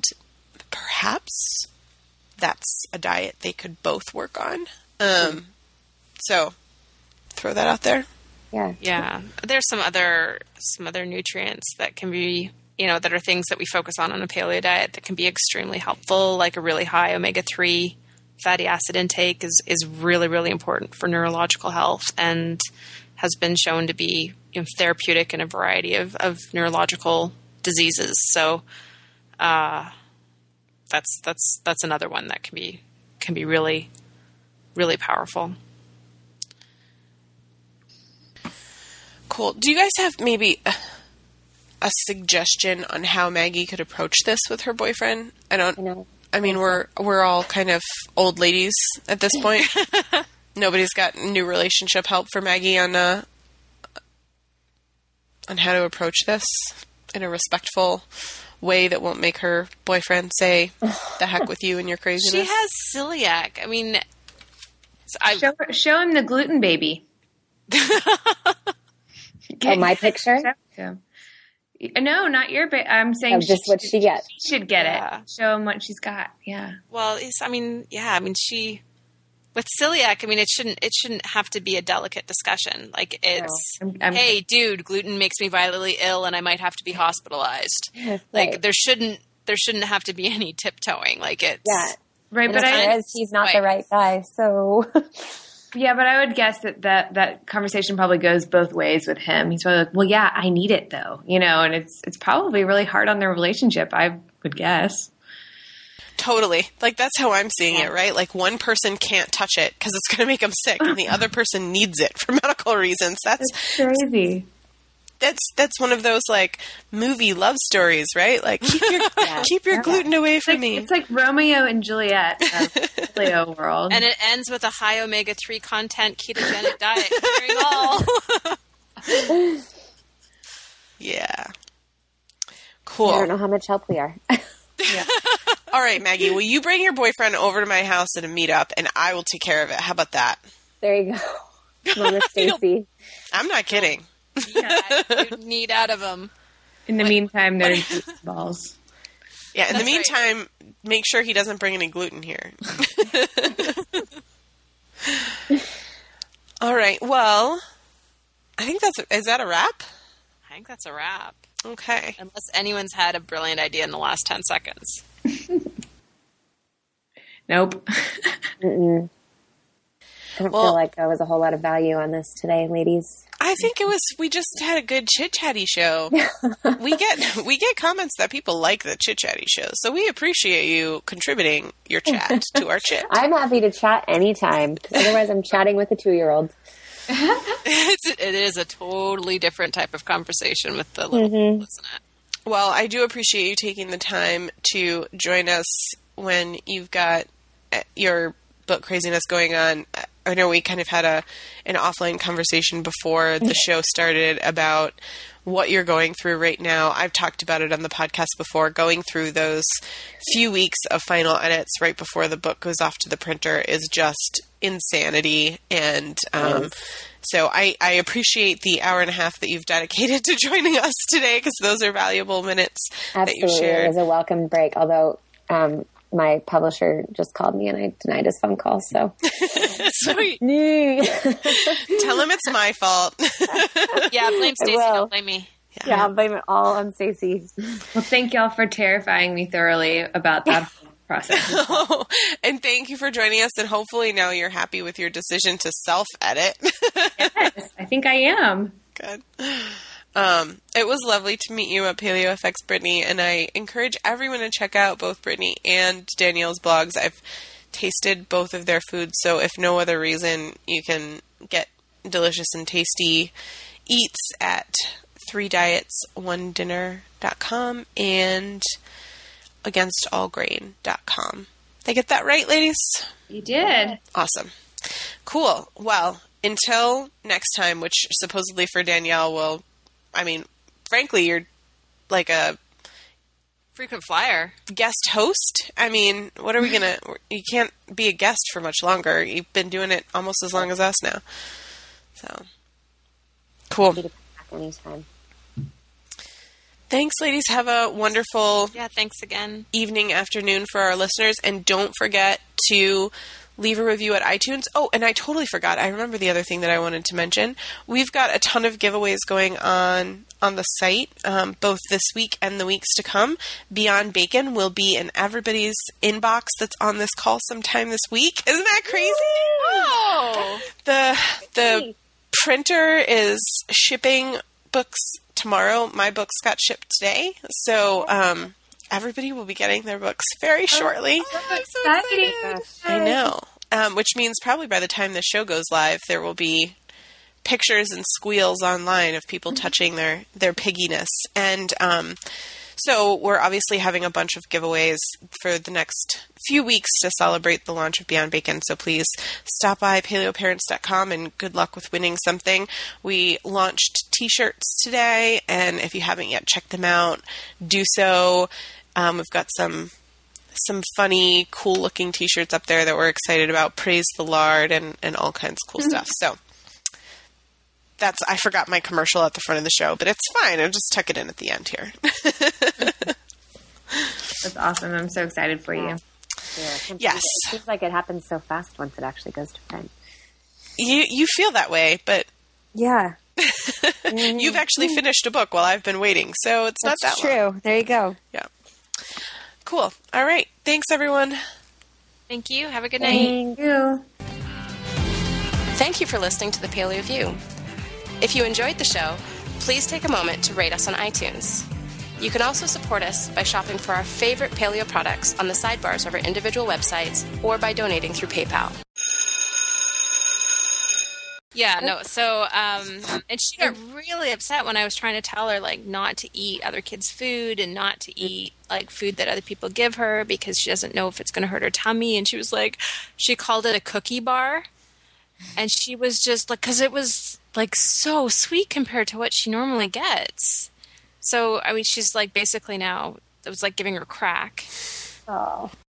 perhaps that's a diet they could both work on. Um, so throw that out there. Yeah. Yeah. There's some other, some other nutrients that can be, you know, that are things that we focus on on a paleo diet that can be extremely helpful, like a really high omega three fatty acid intake is, is really, really important for neurological health and has been shown to be, you know, therapeutic in a variety of, of neurological diseases. So uh, that's that's that's another one that can be can be really really powerful. Cool. Do you guys have maybe a, a suggestion on how Maggie could approach this with her boyfriend? I don't. No. I mean, we're we're all kind of old ladies at this point. Nobody's got new relationship help for Maggie on uh, on how to approach this. in a respectful way that won't make her boyfriend say the heck with you and your craziness. She has celiac. I mean, I, show, show him the gluten baby. Oh, my picture? Yeah. No, not your baby. I'm saying oh, just she what should, she gets. She should get Yeah. it. Show him what she's got. Yeah. well, it's, I mean, yeah, I mean, she with celiac. I mean, it shouldn't it shouldn't have to be a delicate discussion. Like it's, I'm- I'm- hey, dude, gluten makes me violently ill, and I might have to be hospitalized. Like Right. there shouldn't there shouldn't have to be any tiptoeing. Like it's Yeah. Right, And but as I far as he's not the right guy, so yeah, but I would guess that, that that conversation probably goes both ways with him. He's probably like, well, yeah, I need it though, you know, and it's it's probably really hard on their relationship. I would guess. Totally. Like, that's how I'm seeing it, right? Like, one person can't touch it because it's going to make them sick, and the other person needs it for medical reasons. That's It's crazy. that's that's one of those, like, movie love stories, right? Like, keep your, keep your gluten away It's from like, me. it's like Romeo and Juliet of Leo world. and it ends with a high omega three content ketogenic diet clearing all. Yeah. I Cool. don't know how much help we are. All right, Maggie, will you bring your boyfriend over to my house at a meetup, and I will take care of it? How about that? There you go. Mama Stacy. I'm not kidding. Yeah, you need out of them. In the meantime, they're gluten balls. Yeah, in the That's right. meantime, make sure he doesn't bring any gluten here. All right, well, I think that's, is that a wrap? I think that's a wrap. Okay. Unless anyone's had a brilliant idea in the last ten seconds. Nope. Mm-mm. I don't Well- feel like there was a whole lot of value on this today, ladies. I think it was, we just had a good chit-chatty show. we get we get comments that people like the chit-chatty show, so we appreciate you contributing your chat to our chit. I'm happy to chat anytime, 'cause otherwise I'm chatting with a two-year-old. It's, it is a totally different type of conversation with the little people, isn't it? Well, I do appreciate you taking the time to join us when you've got uh, your book craziness going on. I know we kind of had a an offline conversation before the show started about what you're going through right now. I've talked about it on the podcast before. Going through those few weeks of final edits right before the book goes off to the printer is just insanity. And um, so I, I appreciate the hour and a half that you've dedicated to joining us today, because those are valuable minutes that you Absolutely. It shared. was a welcome break, although um, my publisher just called me and I denied his phone call, so. Sweet. Tell him it's my fault. Yeah, blame Stacey, will. don't blame me. Yeah, I'll blame it all on Stacey. Well, thank y'all for terrifying me thoroughly about that whole process. And thank you for joining us, and hopefully now you're happy with your decision to self-edit. Yes, I think I am. Good. Um, it was lovely to meet you at PaleoFX, Brittany, and I encourage everyone to check out both Brittany and Danielle's blogs. I've tasted both of their foods, so if no other reason, you can get delicious and tasty eats at three diets one dinner dot com and against all grain dot com. Did I get that right, ladies? You did. Awesome. Cool. Well, until next time, which supposedly for Danielle will, I mean, frankly, you're like a Frequent flyer. guest host. I mean, what are we going to, you can't be a guest for much longer. You've been doing it almost as long as us now. So, cool. Back anytime. Thanks, ladies. Have a wonderful Yeah, thanks again. evening, afternoon for our listeners. And don't forget to leave a review at iTunes. Oh, and I totally forgot. I remember the other thing that I wanted to mention. We've got a ton of giveaways going on on the site, um, both this week and the weeks to come. Beyond Bacon will be in everybody's inbox that's on this call sometime this week. Isn't that crazy? Oh! The the printer is shipping books tomorrow. My books got shipped today, so um, everybody will be getting their books very shortly. Exciting. I know, um, which means probably by the time the show goes live, there will be pictures and squeals online of people touching their their pigginess. And um, So we're obviously having a bunch of giveaways for the next few weeks to celebrate the launch of Beyond Bacon. So please stop by paleo parents dot com and good luck with winning something. We launched t-shirts today, and if you haven't yet checked them out, do so. Um, we've got some some funny, cool-looking t-shirts up there that we're excited about. Praise the Lord and, and all kinds of cool stuff. So that's, I forgot my commercial at the front of the show, but it's fine. I'll just tuck it in at the end here. That's awesome. I'm so excited for you. Yeah, sometimes Yes. It seems like it happens so fast once it actually goes to print. You you feel that way, but Yeah. you've actually finished a book while I've been waiting, so it's not That's that long. true. There you go. Yeah. Cool. All right. Thanks, everyone. Thank you. Have a good night. Thank you. Thank you for listening to the Paleo View. If you enjoyed the show, please take a moment to rate us on iTunes. You can also support us by shopping for our favorite paleo products on the sidebars of our individual websites or by donating through PayPal. Yeah, no, so, um, and she got really upset when I was trying to tell her, like, not to eat other kids' food and not to eat, like, food that other people give her because she doesn't know if it's going to hurt her tummy. And she was like, she called it a cookie bar. And she was just like, because it was, like, so sweet compared to what she normally gets. So, I mean, she's, like, basically now, it was like giving her crack. Oh.